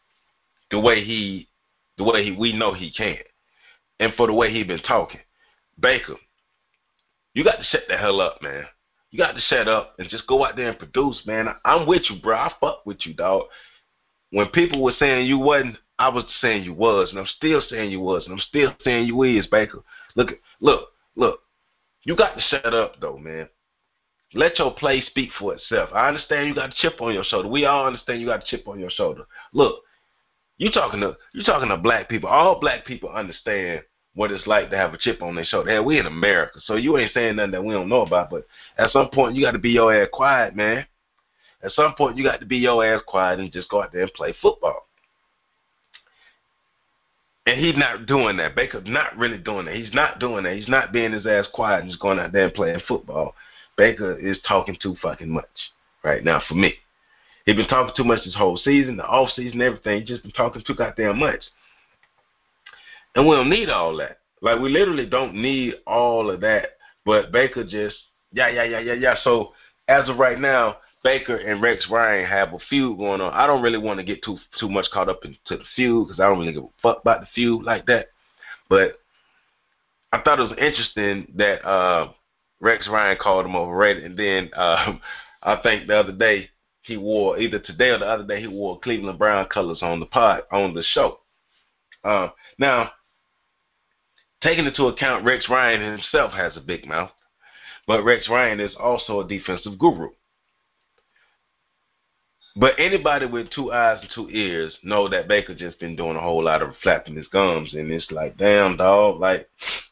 D: the way we know he can, and for the way he's been talking. Baker, you got to shut the hell up, man. You got to shut up and just go out there and produce, man. I'm with you, bro. I fuck with you, dog. When people were saying you wasn't, I was saying you was, and I'm still saying you was, and I'm still saying you is, Baker. Look. You got to shut up, though, man. Let your play speak for itself. I understand you got a chip on your shoulder. We all understand you got a chip on your shoulder. Look, you talking to black people. All black people understand what it's like to have a chip on their shoulder. Hell, we in America, so you ain't saying nothing that we don't know about. But at some point, you got to be your ass quiet, man. At some point, you got to be your ass quiet and just go out there and play football. And he's not doing that. Baker's not really doing that. He's not doing that. He's not being his ass quiet and just going out there and playing football. Baker is talking too fucking much right now for me. He's been talking too much this whole season, the off season, everything. He's just been talking too goddamn much. And we don't need all that. Like, we literally don't need all of that. But Baker just, yeah. So, as of right now, Baker and Rex Ryan have a feud going on. I don't really want to get too much caught up into the feud because I don't really give a fuck about the feud like that. But I thought it was interesting that Rex Ryan called him overrated. And then I think the other day he wore, either today or the other day, he wore Cleveland Brown colors on the show. Now, taking into account Rex Ryan himself has a big mouth, but Rex Ryan is also a defensive guru. But anybody with 2 eyes and 2 ears know that Baker just been doing a whole lot of flapping his gums, and it's like, damn, dog, like,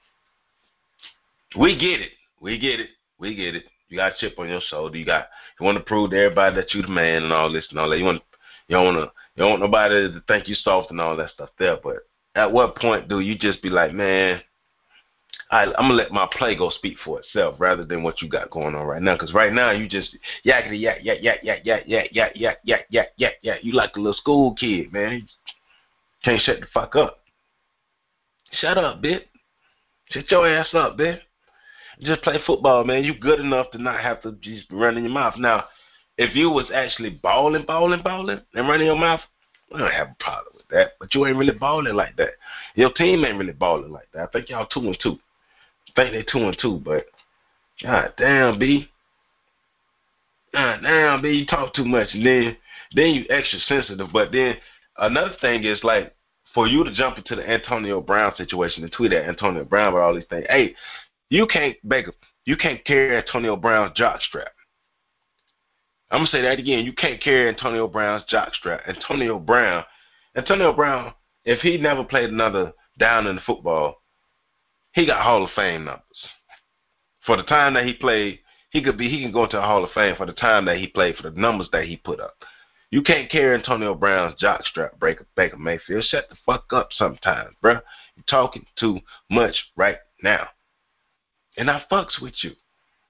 D: we get it. You got a chip on your shoulder. You want to prove to everybody that you the man and all this and all that. You don't want nobody to think you soft and all that stuff there. But at what point do you just be like, man, I'm gonna let my play go speak for itself rather than what you got going on right now? Because right now you just yakety yak. You like a little school kid, man. You can't shut the fuck up. Shut up, bitch. Shut your ass up, bitch. Just play football, man. You good enough to not have to just run in your mouth. Now, if you was actually balling, and running your mouth, I don't have a problem with that. But you ain't really balling like that. Your team ain't really balling like that. I think y'all 2-2. I think they 2-2, but god damn, B. You talk too much, and then you extra sensitive. But then another thing is, like, for you to jump into the Antonio Brown situation and tweet at Antonio Brown about all these things, hey, you can't carry Antonio Brown's jockstrap. I'm going to say that again. You can't carry Antonio Brown's jockstrap. Antonio Brown, if he never played another down in the football, he got Hall of Fame numbers. For the time that he played, he can go into the Hall of Fame for the time that he played, for the numbers that he put up. You can't carry Antonio Brown's jockstrap, Baker Mayfield. Shut the fuck up sometimes, bruh. You're talking too much right now. And I fucks with you.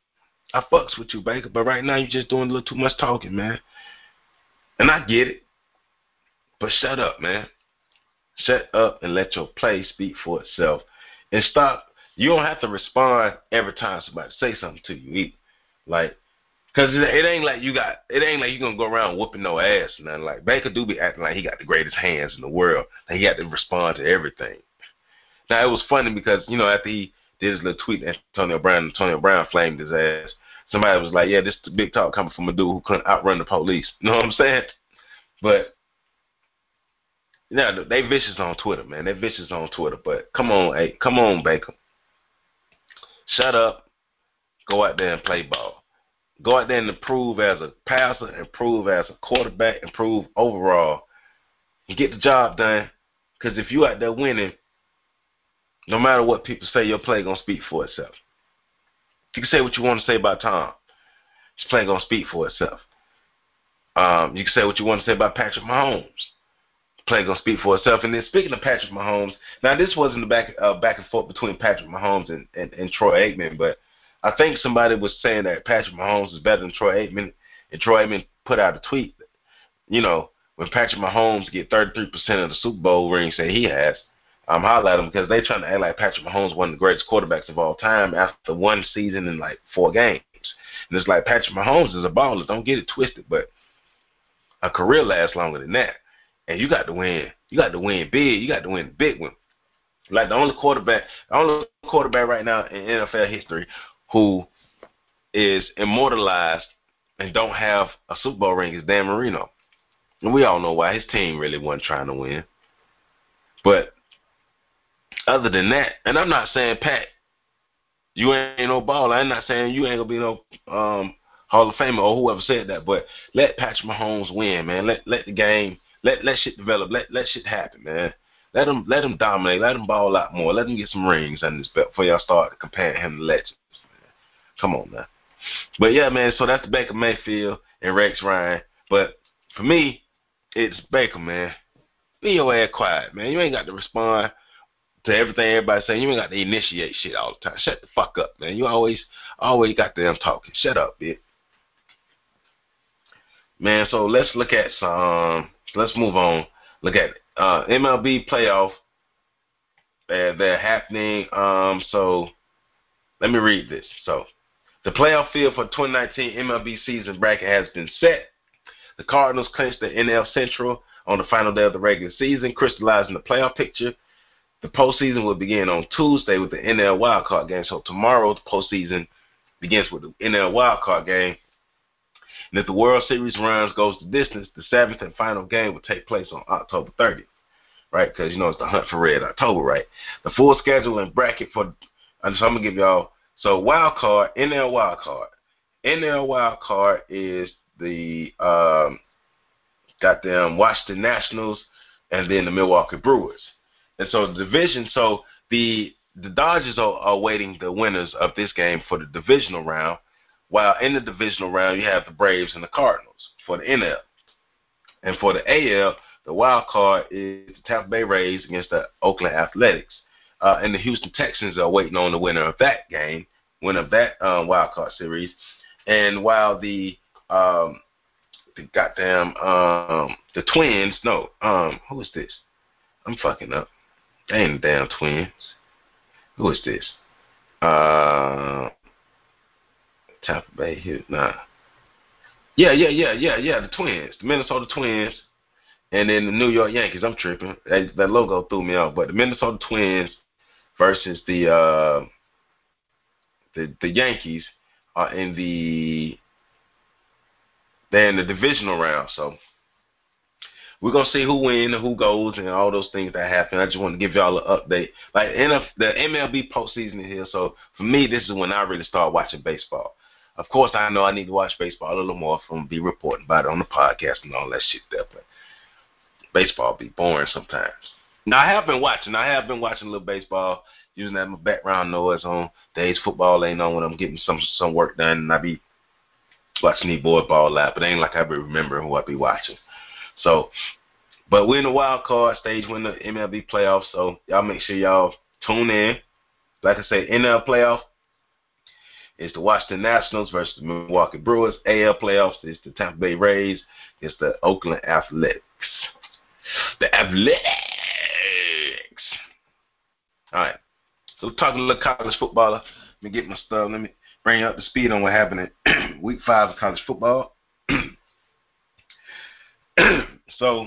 D: Baker. But right now, you're just doing a little too much talking, man. And I get it. But shut up, man. Shut up and let your play speak for itself. And stop. You don't have to respond every time somebody say something to you either. Like, because it ain't like you're going to go around whooping no ass or nothing. Like, Baker do be acting like he got the greatest hands in the world. And he had to respond to everything. Now, it was funny because, after he did his little tweet at Antonio Brown flamed his ass. Somebody was like, yeah, this is the big talk coming from a dude who couldn't outrun the police. You know what I'm saying? But, yeah, they vicious on Twitter, man. They vicious on Twitter. But come on, Baker. Shut up. Go out there and play ball. Go out there and improve as a passer, improve as a quarterback, improve overall, and get the job done. Because if you out there winning, no matter what people say, your play going to speak for itself. You can say what you want to say about Tom. His play going to speak for itself. You can say what you want to say about Patrick Mahomes. His play going to speak for itself. And then speaking of Patrick Mahomes, now this wasn't the back and forth between Patrick Mahomes and Troy Aikman, but I think somebody was saying that Patrick Mahomes is better than Troy Aikman, and Troy Aikman put out a tweet. When Patrick Mahomes get 33% of the Super Bowl rings that he has, I'm highlighting them because they trying to act like Patrick Mahomes one of the greatest quarterbacks of all time after one season in like 4 games. And it's like Patrick Mahomes is a baller. Don't get it twisted, but a career lasts longer than that. And you got to win. You got to win big. You got to win the big one. Like the only quarterback right now in NFL history who is immortalized and don't have a Super Bowl ring is Dan Marino. And we all know why. His team really wasn't trying to win. But other than that, and I'm not saying, Pat, you ain't no baller. I'm not saying you ain't going to be no Hall of Famer or whoever said that. But let Patrick Mahomes win, man. Let the game, let shit develop. Let shit happen, man. Let him dominate. Let him ball out more. Let him get some rings under his belt before y'all start comparing him to legends. Man. Come on, man. But, yeah, man, so that's the Baker Mayfield and Rex Ryan. But for me, it's Baker, man. Be your ass quiet, man. You ain't got to respond to everything everybody's saying. You ain't got to initiate shit all the time. Shut the fuck up, man. You always got them talking. Shut up, bitch. Man, so let's look at some, let's move on. Look at MLB playoff. They're happening. So let me read this. So the playoff field for 2019 MLB season bracket has been set. The Cardinals clinched the NL Central on the final day of the regular season, crystallizing the playoff picture. The postseason will begin on Tuesday with the NL wildcard game. So tomorrow, the postseason begins with the NL wildcard game. And if the World Series runs goes the distance, the 7th and final game will take place on October 30th, right? Because, you know, it's the hunt for red October, right? The full schedule and bracket for, so I'm going to give y'all, so wildcard, NL wildcard. NL wildcard is the goddamn Washington Nationals and then the Milwaukee Brewers. And so the division, so the Dodgers are awaiting the winners of this game for the divisional round, while in the divisional round you have the Braves and the Cardinals for the NL. And for the AL, the wild card is the Tampa Bay Rays against the Oakland Athletics. And the Houston Texans are waiting on the winner of that game, winner of that wild card series. And while the Twins, who is this? I'm fucking up. They ain't the damn Twins. Who is this? Tampa Bay here. Nah. Yeah. The Twins. The Minnesota Twins. And then the New York Yankees. I'm tripping. That logo threw me off. But the Minnesota Twins versus the Yankees are they're in the divisional round. So we're going to see who wins and who goes and all those things that happen. I just want to give y'all an update. Like, the MLB postseason is here, so for me, this is when I really start watching baseball. Of course, I know I need to watch baseball a little more from be reporting about it on the podcast and all that shit there, but baseball be boring sometimes. Now, I have been watching a little baseball, using that my background noise on days football ain't on when I'm getting some work done, and I be watching these boys ball out, but it ain't like I be remembering who I be watching. So, but we're in the wild card stage, we're in the MLB playoffs, so y'all make sure y'all tune in. Like I say, NL playoff is the Washington Nationals versus the Milwaukee Brewers. AL playoffs is the Tampa Bay Rays. It's the Oakland Athletics. The Athletics. All right. So talking a little college football. Let me get my stuff. Let me bring you up to speed on what happened in week 5 of college football. So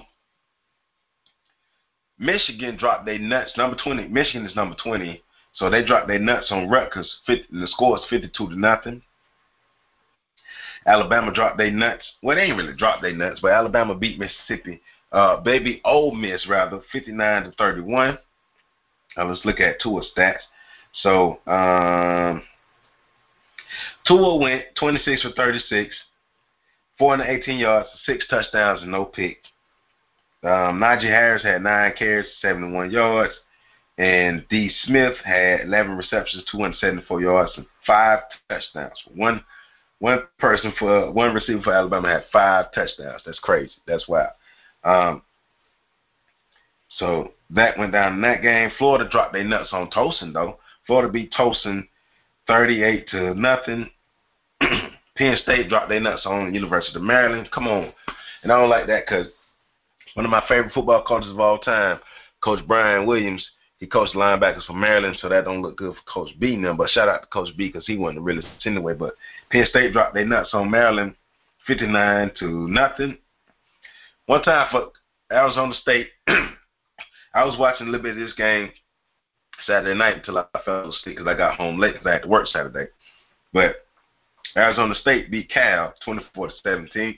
D: Michigan dropped their nuts. Number 20. Michigan is number 20. So they dropped their nuts on Rutgers. The score is 52-0. Alabama dropped their nuts. Well, they ain't really dropped their nuts, but Alabama beat Mississippi. Ole Miss, 59-31. Let's look at Tua's stats. So Tua went 26 for 36, 418 yards, 6 touchdowns, and no picks. Najee Harris had 9 carries, 71 yards. And D. Smith had 11 receptions, 274 yards, and 5 touchdowns. One receiver for Alabama had 5 touchdowns. That's crazy. That's wild. So that went down in that game. Florida dropped their nuts on Towson, though. Florida beat Towson 38-0. Penn State dropped their nuts on the University of Maryland. Come on. And I don't like that because one of my favorite football coaches of all time, Coach Brian Williams, he coached linebackers for Maryland, so that don't look good for Coach B now. But shout out to Coach B because he wasn't really anyway. But Penn State dropped their nuts on Maryland 59-0. One time for Arizona State, I was watching a little bit of this game. Saturday night until I fell asleep because I got home late because I had to work Saturday. But Arizona State beat Cal 24-17.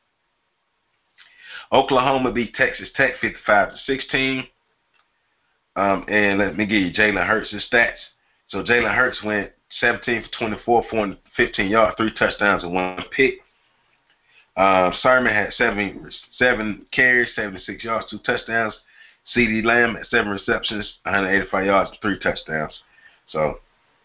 D: Oklahoma beat Texas Tech 55-16. And let me give you Jalen Hurts' stats. So Jalen Hurts went 17 for 24, 415 yards, 3 touchdowns, and 1 pick. Sermon had 7 carries, 76 yards, 2 touchdowns. CeeDee Lamb had 7 receptions, 185 yards, and 3 touchdowns. So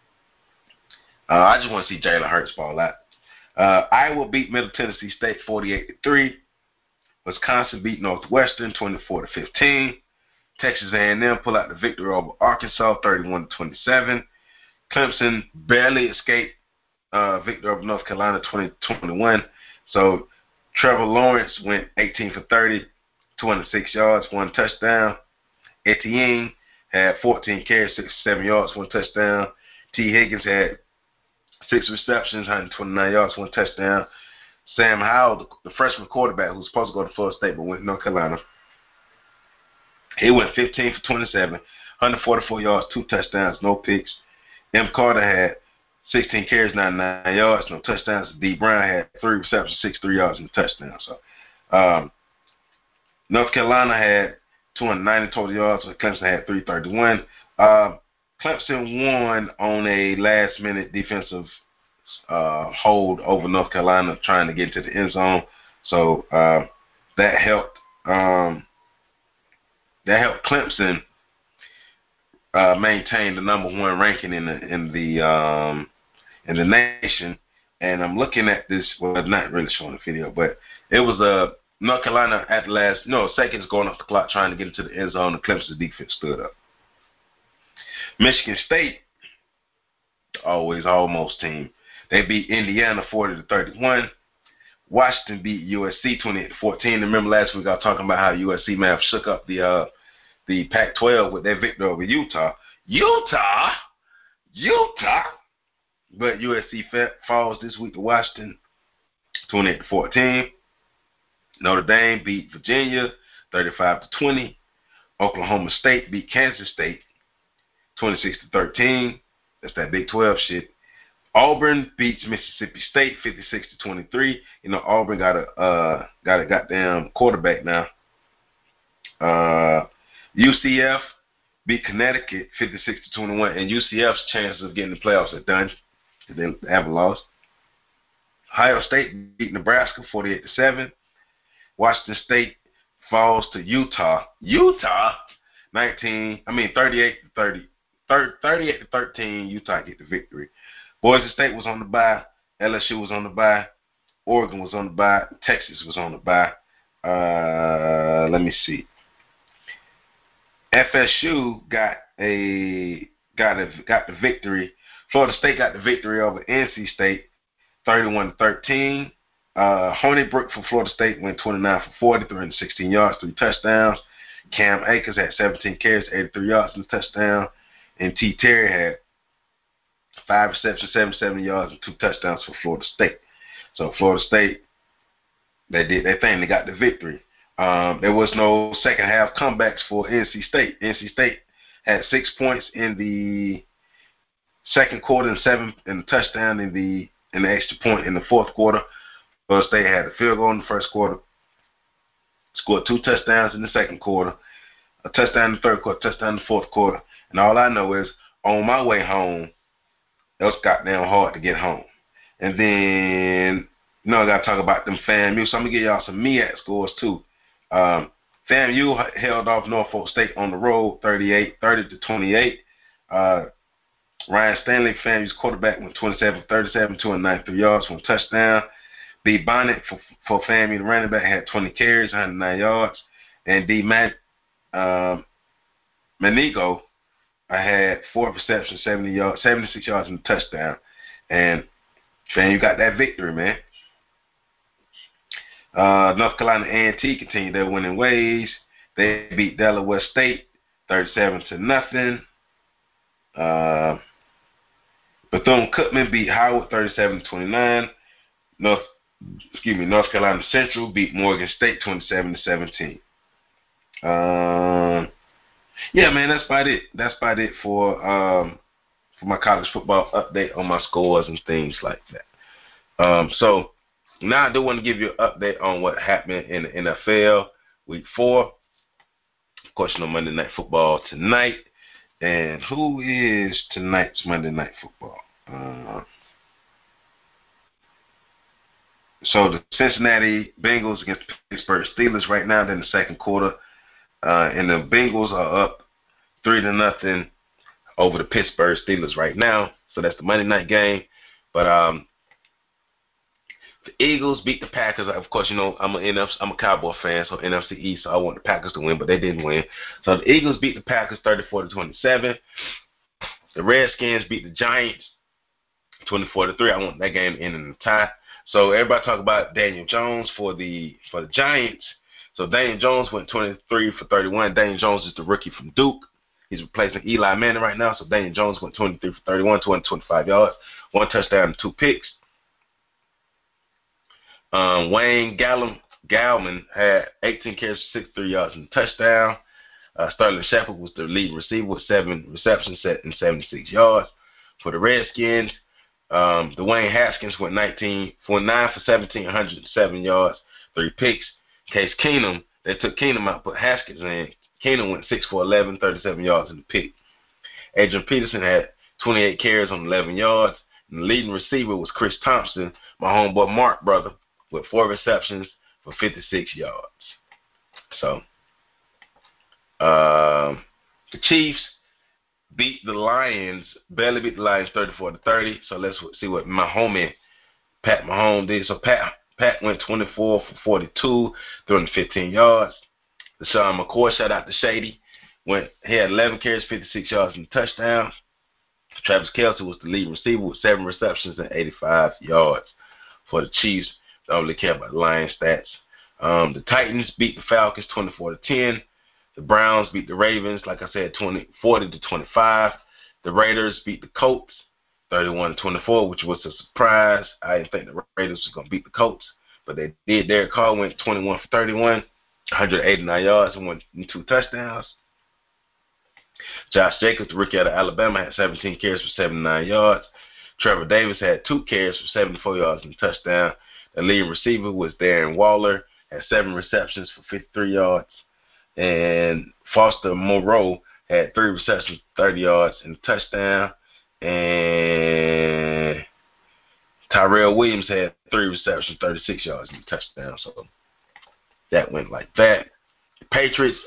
D: I just want to see Jalen Hurts ball out. Iowa beat Middle Tennessee State 48-3. Wisconsin beat Northwestern 24-15. Texas A&M pull out the victory over Arkansas 31-27. Clemson barely escaped victory over North Carolina 20-21. So Trevor Lawrence went 18 for 30, 206 yards, 1 touchdown. Etienne had 14 carries, 67 yards, 1 touchdown. T. Higgins had 6 receptions, 129 yards, 1 touchdown. Sam Howell, the freshman quarterback who's supposed to go to Florida State but went to North Carolina, he went 15 for 27, 144 yards, 2 touchdowns, no picks. M. Carter had 16 carries, 99 yards, no touchdowns. D. Brown had 3 receptions, 63 yards, and a touchdown. So, North Carolina had 290 total yards, so Clemson had 331. Clemson won on a last-minute defensive hold over North Carolina, trying to get into the end zone. So that helped. That helped Clemson maintain the #1 ranking in the nation. And I'm looking at this. Well, it's not really showing the video, but it was North Carolina at the last seconds going off the clock trying to get into the end zone. And Clemson's defense stood up. Michigan State, always almost team. They beat Indiana 40-31. Washington beat USC 28-14. Remember last week I was talking about how USC may have shook up the Pac-12 with their victory over Utah. But USC falls this week to Washington 28-14. Notre Dame beat Virginia 35-20. Oklahoma State beat Kansas State 26-13. That's that Big 12 shit. Auburn beats Mississippi State 56-23. Auburn got a goddamn quarterback now. UCF beat Connecticut 56-21, and UCF's chances of getting the playoffs are done. They haven't lost. Ohio State beat Nebraska 48-7. Washington State falls to Utah. 38-13. Utah get the victory. Boise State was on the bye. LSU was on the bye. Oregon was on the bye. Texas was on the bye. Let me see. FSU got the victory. Florida State got the victory over NC State, 31-13. Hornibrook for Florida State went 29 for 40, 316 yards, 3 touchdowns. Cam Akers had 17 carries, 83 yards, and a touchdown. And T. Terry had 5 receptions, 77 yards, and 2 touchdowns for Florida State. So Florida State, they did their thing. They got the victory. There was no second half comebacks for NC State. NC State had 6 points in the second quarter and 7 and a touchdown in the extra point in the fourth quarter. Florida State had a field goal in the first quarter, scored 2 touchdowns in the second quarter, a touchdown in the third quarter, touchdown in the fourth quarter. And all I know is on my way home, it was goddamn hard to get home. And then, I got to talk about them FAMU. So I'm going to give y'all some MEAC scores too. FAMU held off Norfolk State on the road 30-28. Ryan Stanley, FAMU's quarterback, went 27-37, 293 yards, 1 touchdown. B. Bonnet for FAMU, the running back, had 20 carries, 109 yards. And D. Manigo had 4 receptions, 76 yards, and a touchdown. And FAMU got that victory, man. North Carolina A&T continued their winning ways. They beat Delaware State 37-0. Bethune-Cookman beat Howard 37-29. North Carolina Central beat Morgan State 27-17. Yeah, man, that's about it. That's about it for my college football update on my scores and things like that. So now I do want to give you an update on what happened in the NFL Week 4. Of course, Monday Night Football tonight. And who is tonight's Monday Night Football? So the Cincinnati Bengals against the Pittsburgh Steelers right now. They're in the second quarter. And the Bengals are up 3-0 over the Pittsburgh Steelers right now. So that's the Monday night game. But the Eagles beat the Packers. Of course, I'm a Cowboy fan, so NFC East, so I want the Packers to win, but they didn't win. So the Eagles beat the Packers 34-27. The Redskins beat the Giants 24-3. I want that game to end in a tie. So everybody talk about Daniel Jones for the Giants. So Daniel Jones went 23 for 31. Daniel Jones is the rookie from Duke. He's replacing Eli Manning right now. So Daniel Jones went 23 for 31, 225 yards, 1 touchdown and 2 picks. Wayne Gallman had 18 carries for 63 yards and a touchdown. Sterling Shepard was the leading receiver with 7 receptions and 76 yards. For the Redskins, Dwayne Haskins went 9 for 17, 107 yards, 3 picks. Case Keenum, they took Keenum out, put Haskins in. Keenum went 6 for 11, 37 yards and a pick. Adrian Peterson had 28 carries on 11 yards. And the leading receiver was Chris Thompson, my homeboy Mark brother, with 4 receptions for 56 yards. So, the Chiefs beat the Lions, barely beat the Lions 34-30. So let's see what my homie Pat Mahomes did. So Pat went 24 for 42, 315 yards. LaShawn McCoy, shout out to Shady. He had 11 carries, 56 yards and a touchdown. Travis Kelce was the leading receiver with 7 receptions and 85 yards. For the Chiefs, they don't really care about the Lions stats. The Titans beat the Falcons 24-10. The Browns beat the Ravens, like I said, 40-25. The Raiders beat the Colts 31-24, which was a surprise. I didn't think the Raiders was going to beat the Colts, but they did. Derek Carr went 21 for 31, 189 yards and 2 touchdowns. Josh Jacobs, the rookie out of Alabama, had 17 carries for 79 yards. Trevor Davis had 2 carries for 74 yards and a touchdown. The leading receiver was Darren Waller, had 7 receptions for 53 yards. And Foster Moreau had 3 receptions, 30 yards and a touchdown. And Tyrell Williams had 3 receptions, 36 yards and a touchdown. So that went like that. Patriots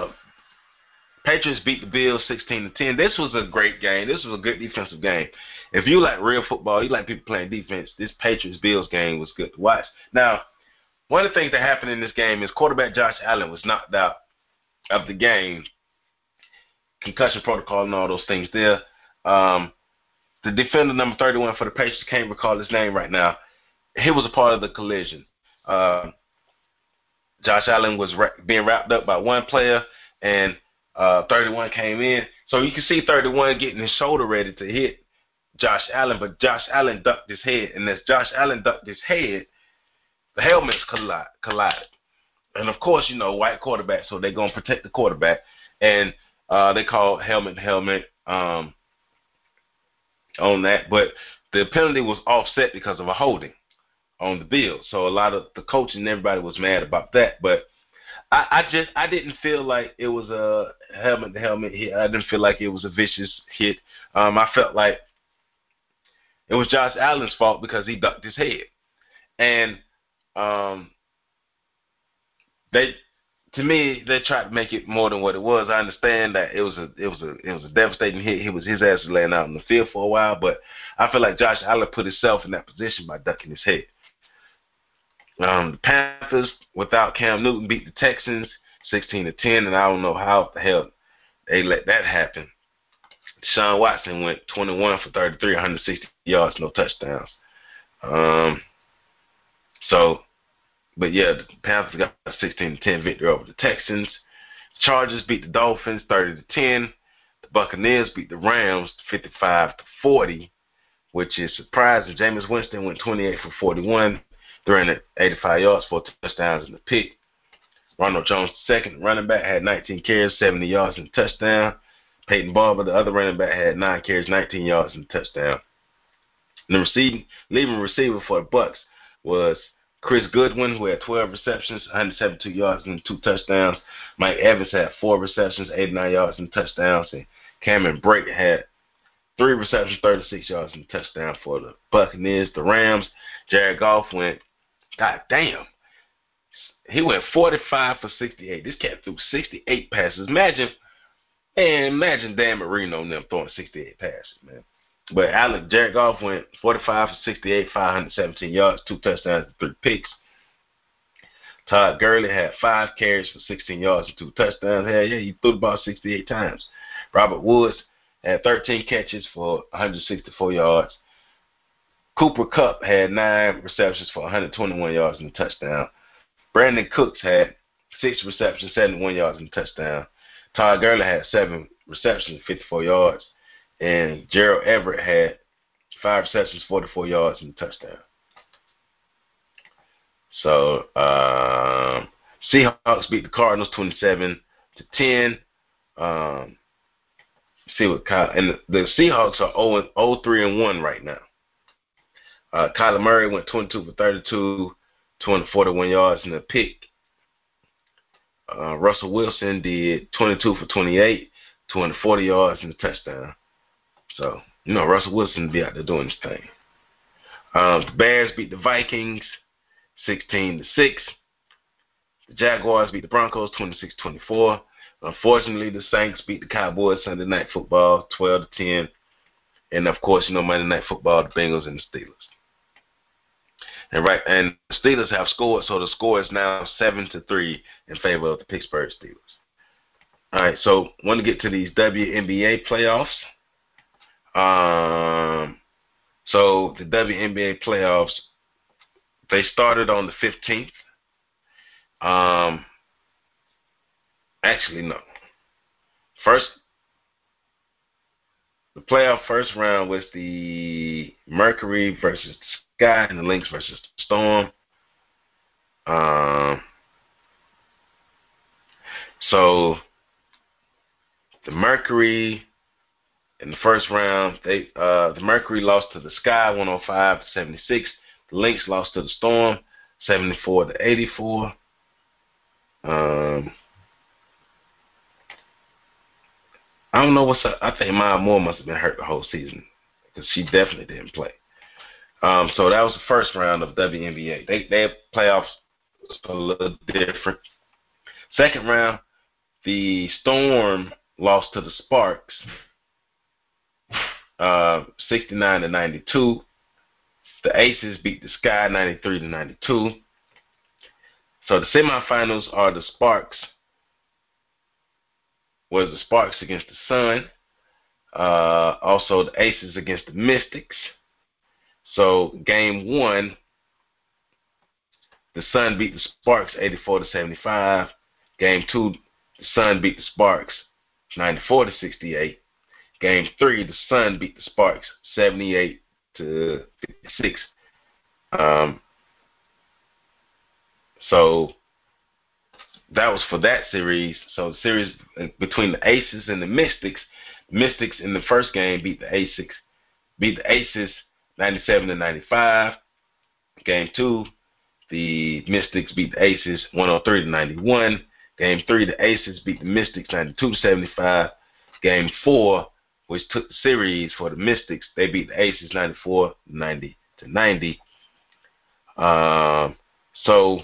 D: beat the Bills 16-10. This was a great game. This was a good defensive game. If you like real football, you like people playing defense, this Patriots-Bills game was good to watch. Now, one of the things that happened in this game is quarterback Josh Allen was knocked out of the game. Concussion protocol and all those things there. The defender number 31 for the Patriots, can't recall his name right now. He was a part of the collision. Josh Allen was being wrapped up by one player, and 31 came in. So you can see 31 getting his shoulder ready to hit Josh Allen, but Josh Allen ducked his head. And as Josh Allen ducked his head, the helmets collided. And, of course, white quarterback, so they're going to protect the quarterback. And they call helmet on that. But the penalty was offset because of a holding on the Bills. So a lot of the coach and everybody was mad about that. But I didn't feel like it was a helmet hit. I didn't feel like it was a vicious hit. I felt like it was Josh Allen's fault because he ducked his head. And they tried to make it more than what it was. I understand that it was a devastating hit. His ass was laying out in the field for a while, but I feel like Josh Allen put himself in that position by ducking his head. The Panthers, without Cam Newton, beat the Texans 16-10, and I don't know how the hell they let that happen. Deshaun Watson went 21 for 33, 160 yards, no touchdowns. But yeah, the Panthers got a 16-10 victory over the Texans. The Chargers beat the Dolphins 30-10. The Buccaneers beat the Rams 55-40, which is surprising. Jameis Winston went 28 for 41, 385 yards, 4 touchdowns and a pick. Ronald Jones, second running back, had 19 carries, 70 yards, and a touchdown. Peyton Barber, the other running back, had 9 carries, 19 yards, and a touchdown. And the leading receiver for the Bucs was Chris Goodwin, who had 12 receptions, 172 yards, and 2 touchdowns. Mike Evans had 4 receptions, 89 yards, and touchdowns. And Cameron Brake had 3 receptions, 36 yards, and a touchdown for the Buccaneers. The Rams, Jared Goff went, God damn, he went 45 for 68. This cat threw 68 passes. Imagine Dan Marino and them throwing 68 passes, man. But Jared Goff went 45 for 68, 517 yards, 2 touchdowns, and 3 picks. Todd Gurley had 5 carries for 16 yards and 2 touchdowns. Hell yeah, he threw the ball 68 times. Robert Woods had 13 catches for 164 yards. Cooper Kupp had 9 receptions for 121 yards and a touchdown. Brandon Cooks had 6 receptions, 71 yards and a touchdown. Todd Gurley had 7 receptions, 54 yards. And Gerald Everett had 5 receptions, 44 yards, and a touchdown. So, Seahawks beat the Cardinals 27-10. See what Kyle, and the Seahawks are 0-3-1 right now. Kyler Murray went 22 for 32, 241 yards and a pick. Russell Wilson did 22 for 28, 240 yards and a touchdown. So, Russell Wilson be out there doing his thing. The Bears beat the Vikings 16-6. The Jaguars beat the Broncos 26-24. Unfortunately, the Saints beat the Cowboys Sunday Night Football 12-10. And, of course, Monday Night Football, the Bengals and the Steelers. And the Steelers have scored, so the score is now 7-3 in favor of the Pittsburgh Steelers. All right, so I want to get to these WNBA playoffs. So the WNBA playoffs, they started on the 15th. Actually, no. The playoff first round was the Mercury versus the Sky and the Lynx versus the Storm. So the Mercury in the first round, the Mercury lost to the Sky 105-76. The Lynx lost to the Storm 74-84. I don't know what's up. I think Maya Moore must have been hurt the whole season because she definitely didn't play. So that was the first round of WNBA. Their playoffs was a little different. Second round, the Storm lost to the Sparks 69-92. The Aces beat the Sky 93-92. So the semifinals are the Sparks. Was the Sparks against the Sun. Also the Aces against the Mystics. So game 1, the Sun beat the Sparks 84-75. Game 2, the Sun beat the Sparks 94-68. Game 3, the Sun beat the Sparks 78-56. So that was for that series. So the series between the Aces and the Mystics in the first game beat the Aces 97-95. Game 2, the Mystics beat the Aces 103-91. Game 3, the Aces beat the Mystics 92-75. Game 4, which took the series for the Mystics, they beat the Aces 94-90. So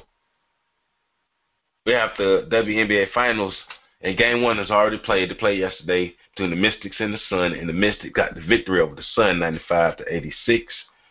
D: we have the WNBA Finals, and Game 1 is already played. They played yesterday between the Mystics and the Sun, and the Mystics got the victory over the Sun, 95-86.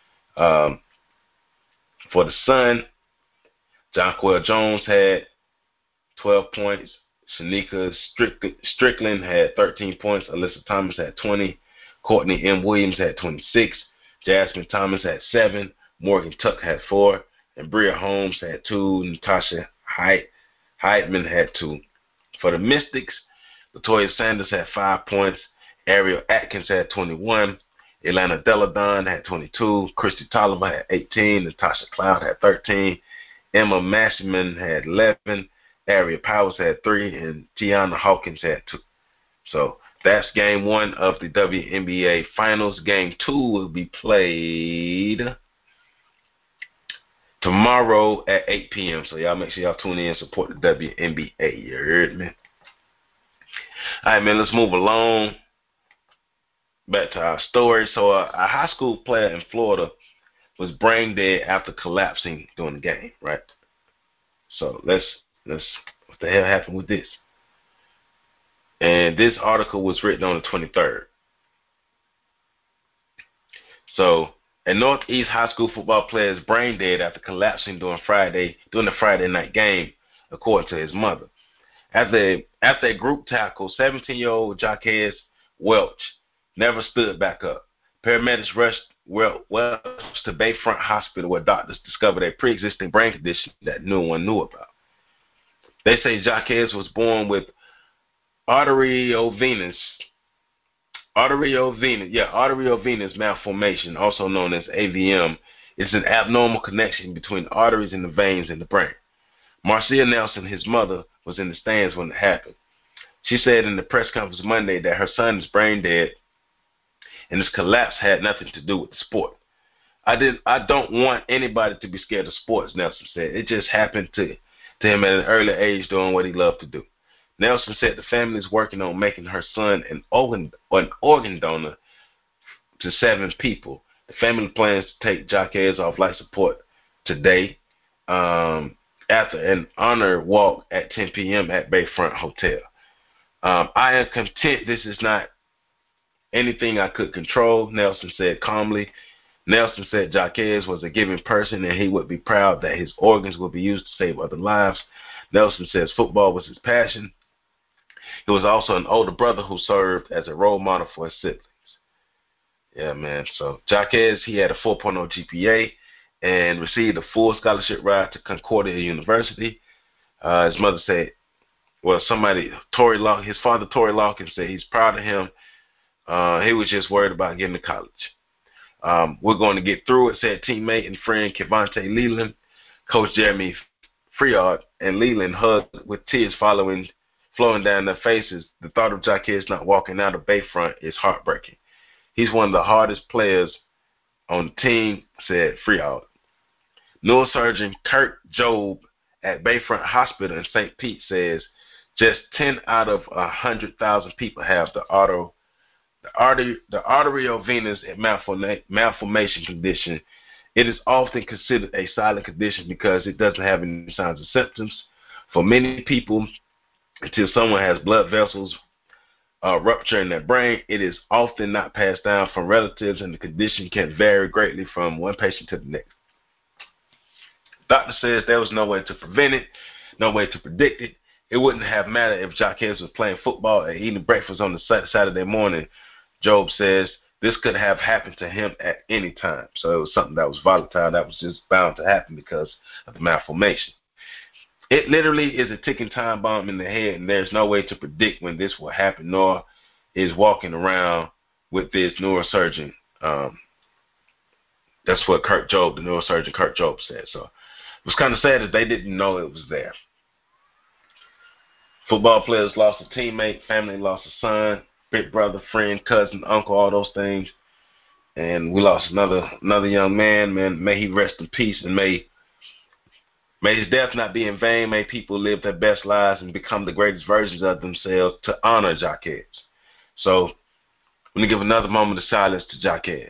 D: For the Sun, Jonquel Jones had 12 points. Shanika Strickland had 13 points. Alyssa Thomas had 20. Courtney M. Williams had 26. Jasmine Thomas had 7. Morgan Tuck had 4. And Bria Holmes had 2. Natasha Heidman had 2. For the Mystics, Latoya Sanders had 5 points. Ariel Atkins had 21. Elana Deladon had 22. Christy Tolliver had 18. Natasha Cloud had 13. Emma Mashman had 11. area. Powers had 3, and Tiana Hawkins had 2. So that's game 1 of the WNBA Finals. Game 2 will be played tomorrow at 8 p.m. So y'all make sure y'all tune in and support the WNBA. You heard me? All right, man, let's move along. Back to our story. So a high school player in Florida was brain dead after collapsing during the game, right? So let's what the hell happened with this? And this article was written on the 23rd. So a Northeast high school football player is brain dead after collapsing during the Friday night game, according to his mother. After a group tackle, 17-year-old Jaquez Welch never stood back up. Paramedics rushed Welch to Bayfront Hospital, where doctors discovered a pre-existing brain condition that no one knew about. They say Jaquez was born with arteriovenous malformation, also known as AVM. It's an abnormal connection between the arteries and the veins in the brain. Marcia Nelson, his mother, was in the stands when it happened. She said in the press conference Monday that her son is brain dead and his collapse had nothing to do with the sport. I don't want anybody to be scared of sports, Nelson said. It just happened to him at an early age doing what he loved to do. Nelson said the family is working on making her son an organ donor to 7 people. The family plans to take Jaquez off life support today after an honor walk at 10 p.m. at Bayfront Hotel. I am content this is not anything I could control, Nelson said calmly. Nelson said Jaquez was a giving person and he would be proud that his organs would be used to save other lives. Nelson says football was his passion. He was also an older brother who served as a role model for his siblings. Yeah, man. So Jaquez, he had a 4.0 GPA and received a full scholarship ride to Concordia University. His mother said, his father, Tory Larkin, said he's proud of him. He was just worried about getting to college. We're going to get through it, said teammate and friend Kevontae Leland. Coach Jeremy Friard and Leland hugged with tears flowing down their faces. The thought of Jaquez not walking out of Bayfront is heartbreaking. He's one of the hardest players on the team, said Friard. Neurosurgeon Kurt Jobe at Bayfront Hospital in St. Pete says just 10 out of 100,000 people have the arteriovenous malformation condition. It is often considered a silent condition because it doesn't have any signs or symptoms. For many people, until someone has blood vessels rupture in their brain, it is often not passed down from relatives, and the condition can vary greatly from one patient to the next. Doctor says there was no way to prevent it, no way to predict it. It wouldn't have mattered if Jaquez was playing football and eating breakfast on the Saturday morning. Job says this could have happened to him at any time. So it was something that was volatile, that was just bound to happen because of the malformation. It literally is a ticking time bomb in the head, and there's no way to predict when this will happen, nor is walking around with this neurosurgeon. That's what the neurosurgeon Kurt Jobe said. So it was kind of sad that they didn't know it was there. Football players lost a teammate, family lost a son, big brother, friend, cousin, uncle, all those things. And we lost another young man. Man, may he rest in peace, and may his death not be in vain. May people live their best lives and become the greatest versions of themselves to honor Jaquez. So I'm going to give another moment of silence to Jaquez.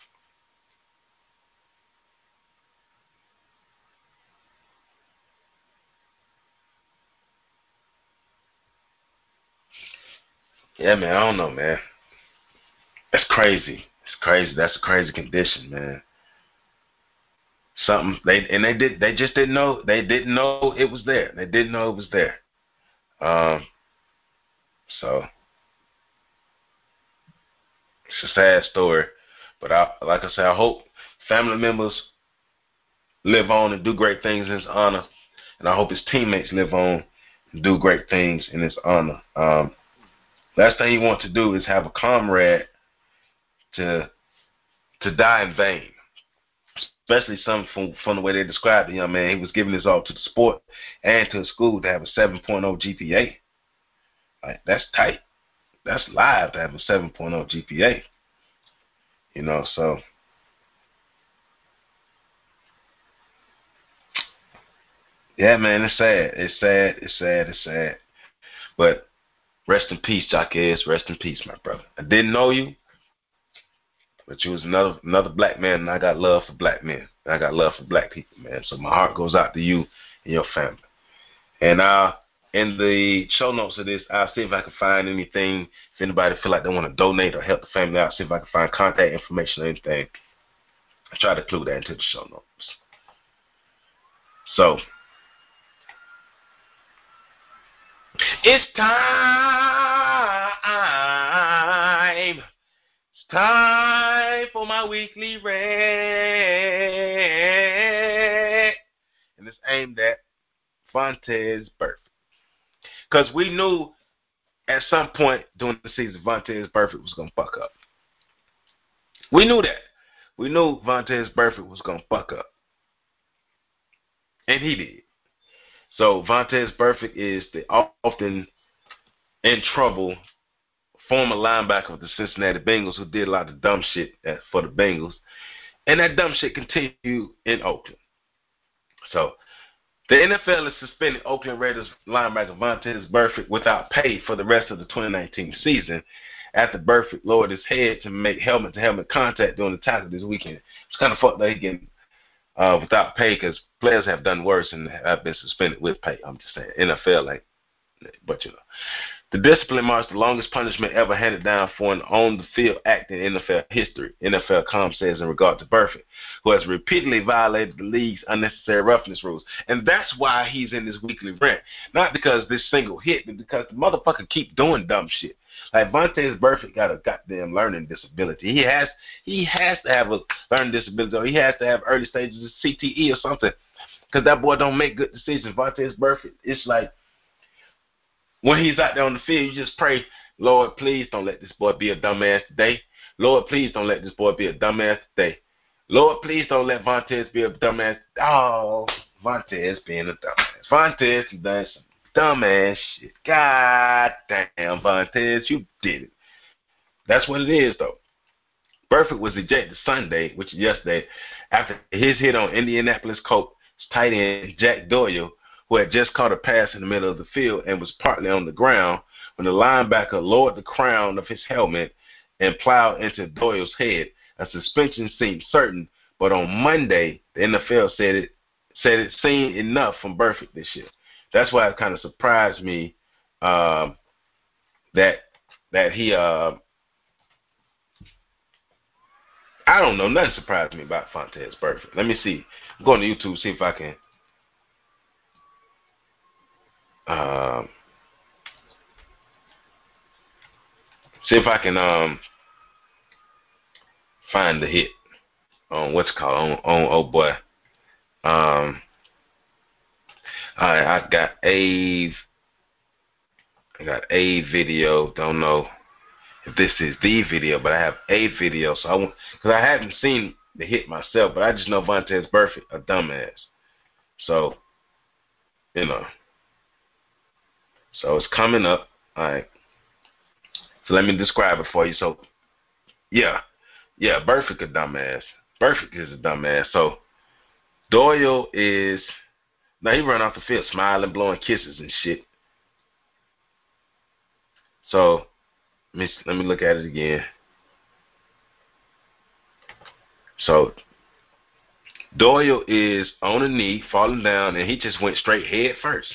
D: Yeah, man, I don't know, man. That's crazy. It's crazy. That's a crazy condition, man. They just didn't know. They didn't know it was there. They didn't know it was there. So it's a sad story, but like I said, I hope family members live on and do great things in his honor, and I hope his teammates live on and do great things in his honor. Last thing you want to do is have a comrade to die in vain. especially some from the way they described the young man. He was giving his all to the sport and to the school to have a 7.0 GPA. Like, that's tight. That's live to have a 7.0 GPA. You know, so yeah, man, it's sad. It's sad. It's sad. It's sad. But rest in peace, Jaquez. Rest in peace, my brother. I didn't know you, but you was another black man, and I got love for black men. I got love for black people, man. So my heart goes out to you and your family. And in the show notes of this, I'll see if I can find anything. If anybody feel like they want to donate or help the family out, see if I can find contact information or anything. I try to include that into the show notes. So it's time. It's time for my weekly rant. And it's aimed at Vontaze Burfict. Because we knew at some point during the season Vontaze Burfict was going to fuck up. We knew that. We knew Vontaze Burfict was going to fuck up. And he did. So Vontaze Burfict is the often in trouble former linebacker of the Cincinnati Bengals who did a lot of dumb shit for the Bengals. And that dumb shit continued in Oakland. So the NFL is suspending Oakland Raiders linebacker Vontaze Burfict without pay for the rest of the 2019 season after Burfict lowered his head to make helmet-to-helmet contact during the tackle this weekend. It's kind of fucked that he getting without pay because players have done worse and have been suspended with pay. I'm just saying. NFL, like, but you know. The discipline marks the longest punishment ever handed down for an on-the-field act in NFL history, NFL.com says in regard to Burfict, who has repeatedly violated the league's unnecessary roughness rules. And that's why he's in this weekly rant. Not because this single hit, but because the motherfucker keep doing dumb shit. Like, Vontaze Burfict got a goddamn learning disability. He has to have a learning disability, or he has to have early stages of CTE or something, because that boy don't make good decisions. Vontaze Burfict, it's like, when he's out there on the field, you just pray, Lord, please don't let this boy be a dumbass today. Lord, please don't let this boy be a dumbass today. Lord, please don't let Vontaze be a dumbass. Oh, Vontaze being a dumbass. Vontaze done some dumbass shit. God damn, Vontaze, you did it. That's what it is, though. Burfict was ejected Sunday, which is yesterday, after his hit on Indianapolis Colts tight end Jack Doyle, who had just caught a pass in the middle of the field and was partly on the ground when the linebacker lowered the crown of his helmet and plowed into Doyle's head. A suspension seemed certain, but on Monday, the NFL said it seen enough from Burfict this year. That's why it kind of surprised me that he I don't know, nothing surprised me about Vontaze Burfict. Let me see. I'm going to YouTube, see if I can find the hit on what's called on oh boy. I got a video. Don't know if this is the video, but I have a video. So because I haven't seen the hit myself, but I just know Vontaze Burfict a dumbass. So you know. So it's coming up. All right. So let me describe it for you. So, yeah, Burfict a dumbass. Burfict is a dumbass. So Doyle is, now he run off the field smiling, blowing kisses and shit. So let me look at it again. So Doyle is on a knee, falling down, and he just went straight head first.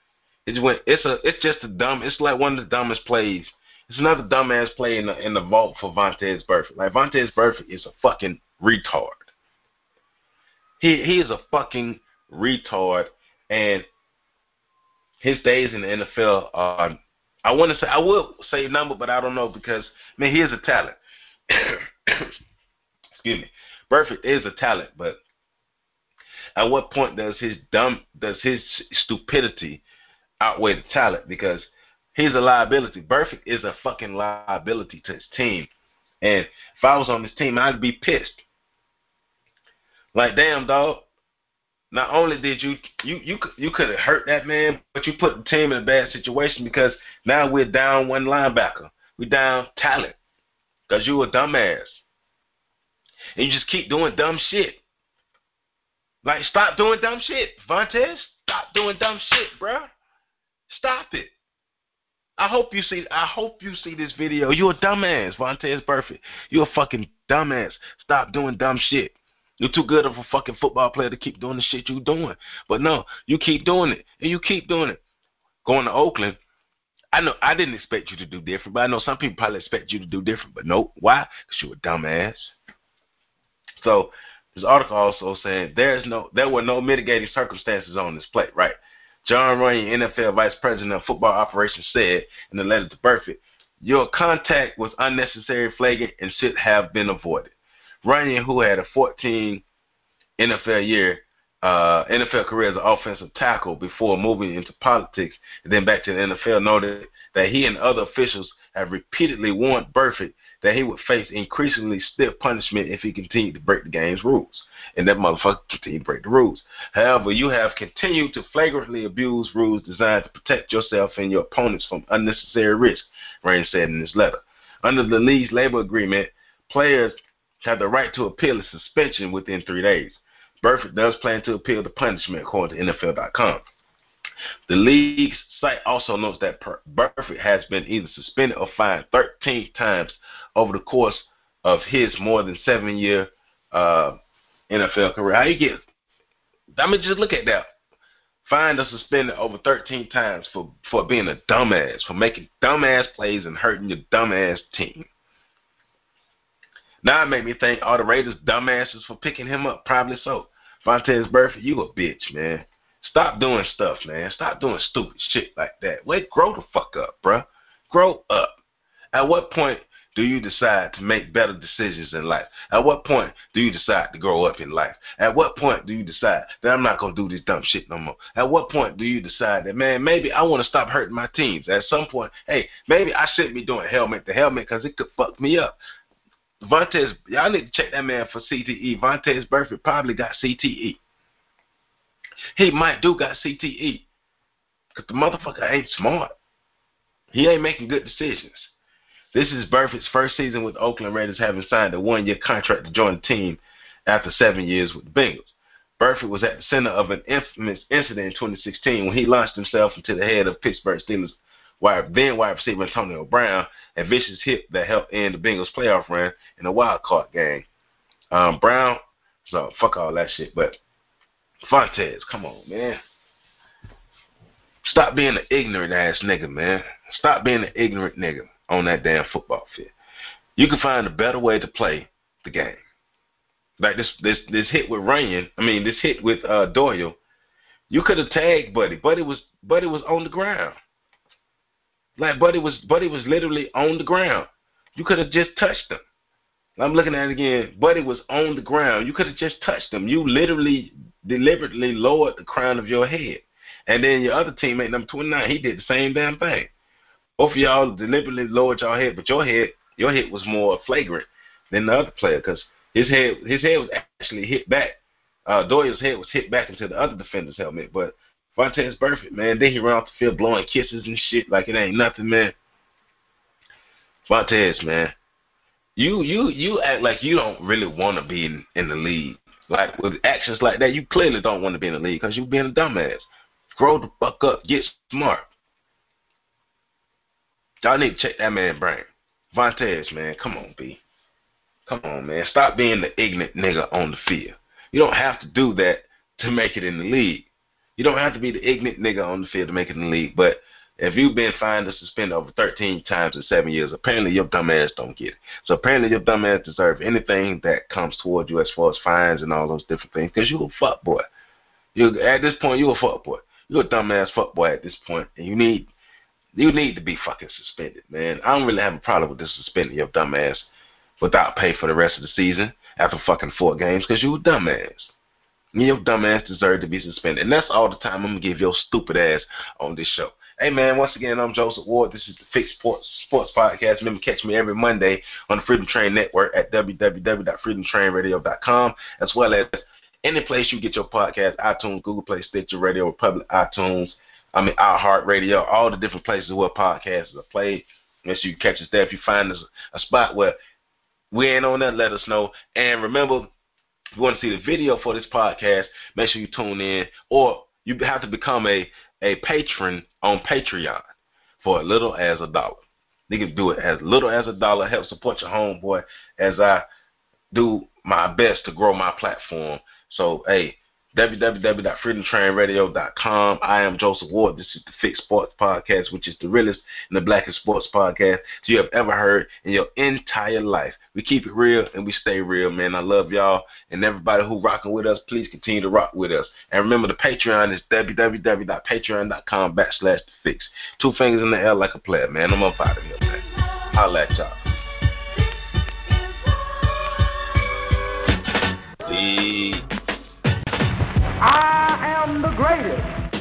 D: It's like one of the dumbest plays. It's another dumbass play in the vault for Vontaze Burfict. Like, Vontaze Burfict is a fucking retard. He is a fucking retard, and his days in the NFL are, I will say number, but I don't know, because man, he is a talent. Excuse me. Burfict is a talent, but at what point does his stupidity outweigh the talent? Because he's a liability. Burfict is a fucking liability to his team. And if I was on this team, I'd be pissed. Like, damn, dog. Not only did you could have hurt that man, but you put the team in a bad situation because now we're down one linebacker. We're down talent because you a dumbass. And you just keep doing dumb shit. Like, stop doing dumb shit, Vontaze. Stop doing dumb shit, bruh. Stop it. I hope you see this video. You a dumbass, Vontaze Burfict. You a fucking dumbass. Stop doing dumb shit. You're too good of a fucking football player to keep doing the shit you doing. But no, you keep doing it, and you keep doing it. Going to Oakland, I know I didn't expect you to do different, but I know some people probably expect you to do different. But no, why? Because you a dumbass. So this article also saying there were no mitigating circumstances on this play, right? John Runyan, NFL Vice President of Football Operations, said in a letter to Burfict, your contact was unnecessary, flagrant, and should have been avoided. Runyan, who had a 14 NFL career as an offensive tackle before moving into politics and then back to the NFL, noted that he and other officials have repeatedly warned Burfict that he would face increasingly stiff punishment if he continued to break the game's rules. And that motherfucker continued to break the rules. However, you have continued to flagrantly abuse rules designed to protect yourself and your opponents from unnecessary risk, Runyan said in his letter. Under the league's labor agreement, players have the right to appeal a suspension within 3 days. Burfict does plan to appeal the punishment, according to NFL.com. The league's site also notes that Burfict has been either suspended or fined 13 times over the course of his more than 7-year NFL career. How you get? I mean, just look at that. Fined or suspended over 13 times for being a dumbass, for making dumbass plays and hurting your dumbass team. Now it made me think, are the Raiders dumbasses for picking him up? Probably so. Vontaze Burfict, you a bitch, man. Stop doing stuff, man. Stop doing stupid shit like that. Wait, grow the fuck up, bruh. Grow up. At what point do you decide to make better decisions in life? At what point do you decide to grow up in life? At what point do you decide that I'm not going to do this dumb shit no more? At what point do you decide that, man, maybe I want to stop hurting my teams? At some point, hey, maybe I shouldn't be doing helmet to helmet because it could fuck me up. Vontaze, y'all need to check that man for CTE. Vontaze Burfict probably got CTE. He might do got CTE. Because the motherfucker ain't smart. He ain't making good decisions. This is Burfict's first season with Oakland Raiders, having signed a 1-year contract to join the team after 7 years with the Bengals. Burfict was at the center of an infamous incident in 2016 when he launched himself into the head of Pittsburgh Steelers then wide receiver Antonio Brown, a vicious hit that helped end the Bengals' playoff run in a wild card game. Brown, so fuck all that shit, but Vontaze, come on, man. Stop being an ignorant ass nigga, man. Stop being an ignorant nigga on that damn football field. You can find a better way to play the game. Like this hit with Runyan, this hit with Doyle, you could have tagged Buddy. Buddy was on the ground. Like Buddy was literally on the ground. You could have just touched him. I'm looking at it again. Buddy was on the ground. You could have just touched him. You literally, deliberately lowered the crown of your head. And then your other teammate, number 29, he did the same damn thing. Both of y'all deliberately lowered your head, but your head was more flagrant than the other player because his head was actually hit back. Doyle's head was hit back into the other defender's helmet, but Vontaze Burfict, man, then he ran off the field blowing kisses and shit like it ain't nothing, man. Vontaze, man, you act like you don't really want to be in the league. Like with actions like that, you clearly don't want to be in the league because you being a dumbass. Grow the fuck up, get smart. Y'all need to check that man brain. Vontaze, man, come on, B. Come on, man. Stop being the ignorant nigga on the field. You don't have to do that to make it in the league. You don't have to be the ignorant nigga on the field to make it in the league. But if you've been fined or suspended over 13 times in 7 years, apparently your dumb ass don't get it. So apparently your dumb ass deserves anything that comes toward you as far as fines and all those different things because you a fuck boy. At this point, you a fuck boy. You a dumb ass fuck boy at this point, and you need to be fucking suspended, man. I don't really have a problem with this suspending your dumb ass without pay for the rest of the season after fucking 4 games because you a dumb ass. Your dumb ass deserve to be suspended. And that's all the time I'm going to give your stupid ass on this show. Hey, man, once again, I'm Joseph Ward. This is the Fix Sports Podcast. Remember, catch me every Monday on the Freedom Train Network at www.freedomtrainradio.com, as well as Any place you get your podcast, iTunes, Google Play, Stitcher Radio, Republic, iTunes, iHeartRadio, all the different places where podcasts are played. Make sure you catch us there. If you find us a spot where we ain't on that, let us know. And remember, if you want to see the video for this podcast, make sure you tune in. Or you have to become a patron on Patreon for as little as $1. You can do it as little as $1. Help support your homeboy as I do my best to grow my platform. So, hey, www.freedomtrainradio.com. I am Joseph Ward. This is the Fix Sports Podcast, which is the realest and the blackest sports podcast you have ever heard in your entire life. We keep it real and we stay real, man. I love y'all. And everybody who rocking with us, please continue to rock with us. And remember, the Patreon is www.patreon.com/thefix. 2 fingers in the air like a player, man. I'm up out of here, man. I'll let y'all.
A: I am the greatest.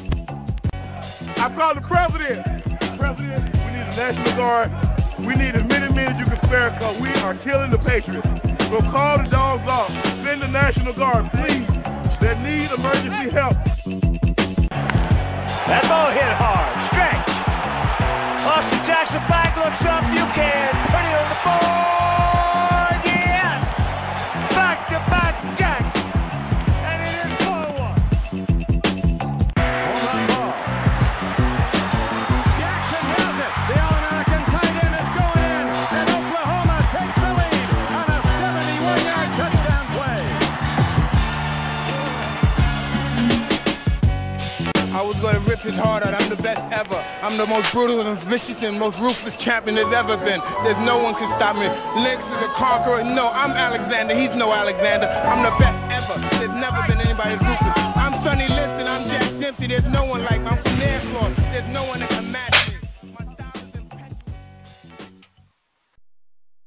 A: I call the president. President, we need the National Guard. We need as many men as you can spare because we are killing the Patriots. So call the dogs off. Send the National Guard, please. They need emergency help.
B: That ball hit hard. Stretch. Austin Jackson back looks up. You can put it on the board. Yes. Back-to-back Jack. And it is 4-1. Home run ball. Jackson has it. The All-American tight end is going in. And Oklahoma takes the lead on a 71-yard touchdown play.
C: I was going to rip his heart out. I'm the best ever. I'm the most brutal and vicious and most ruthless champion there's ever been. There's no one can stop me. Lennox is a conqueror. No, I'm Alexander. He's no Alexander. I'm the best ever. There's never been anybody as ruthless. I'm Sonny Liston. I'm Jack Dempsey. There's no one like me. I'm from Nairclaw.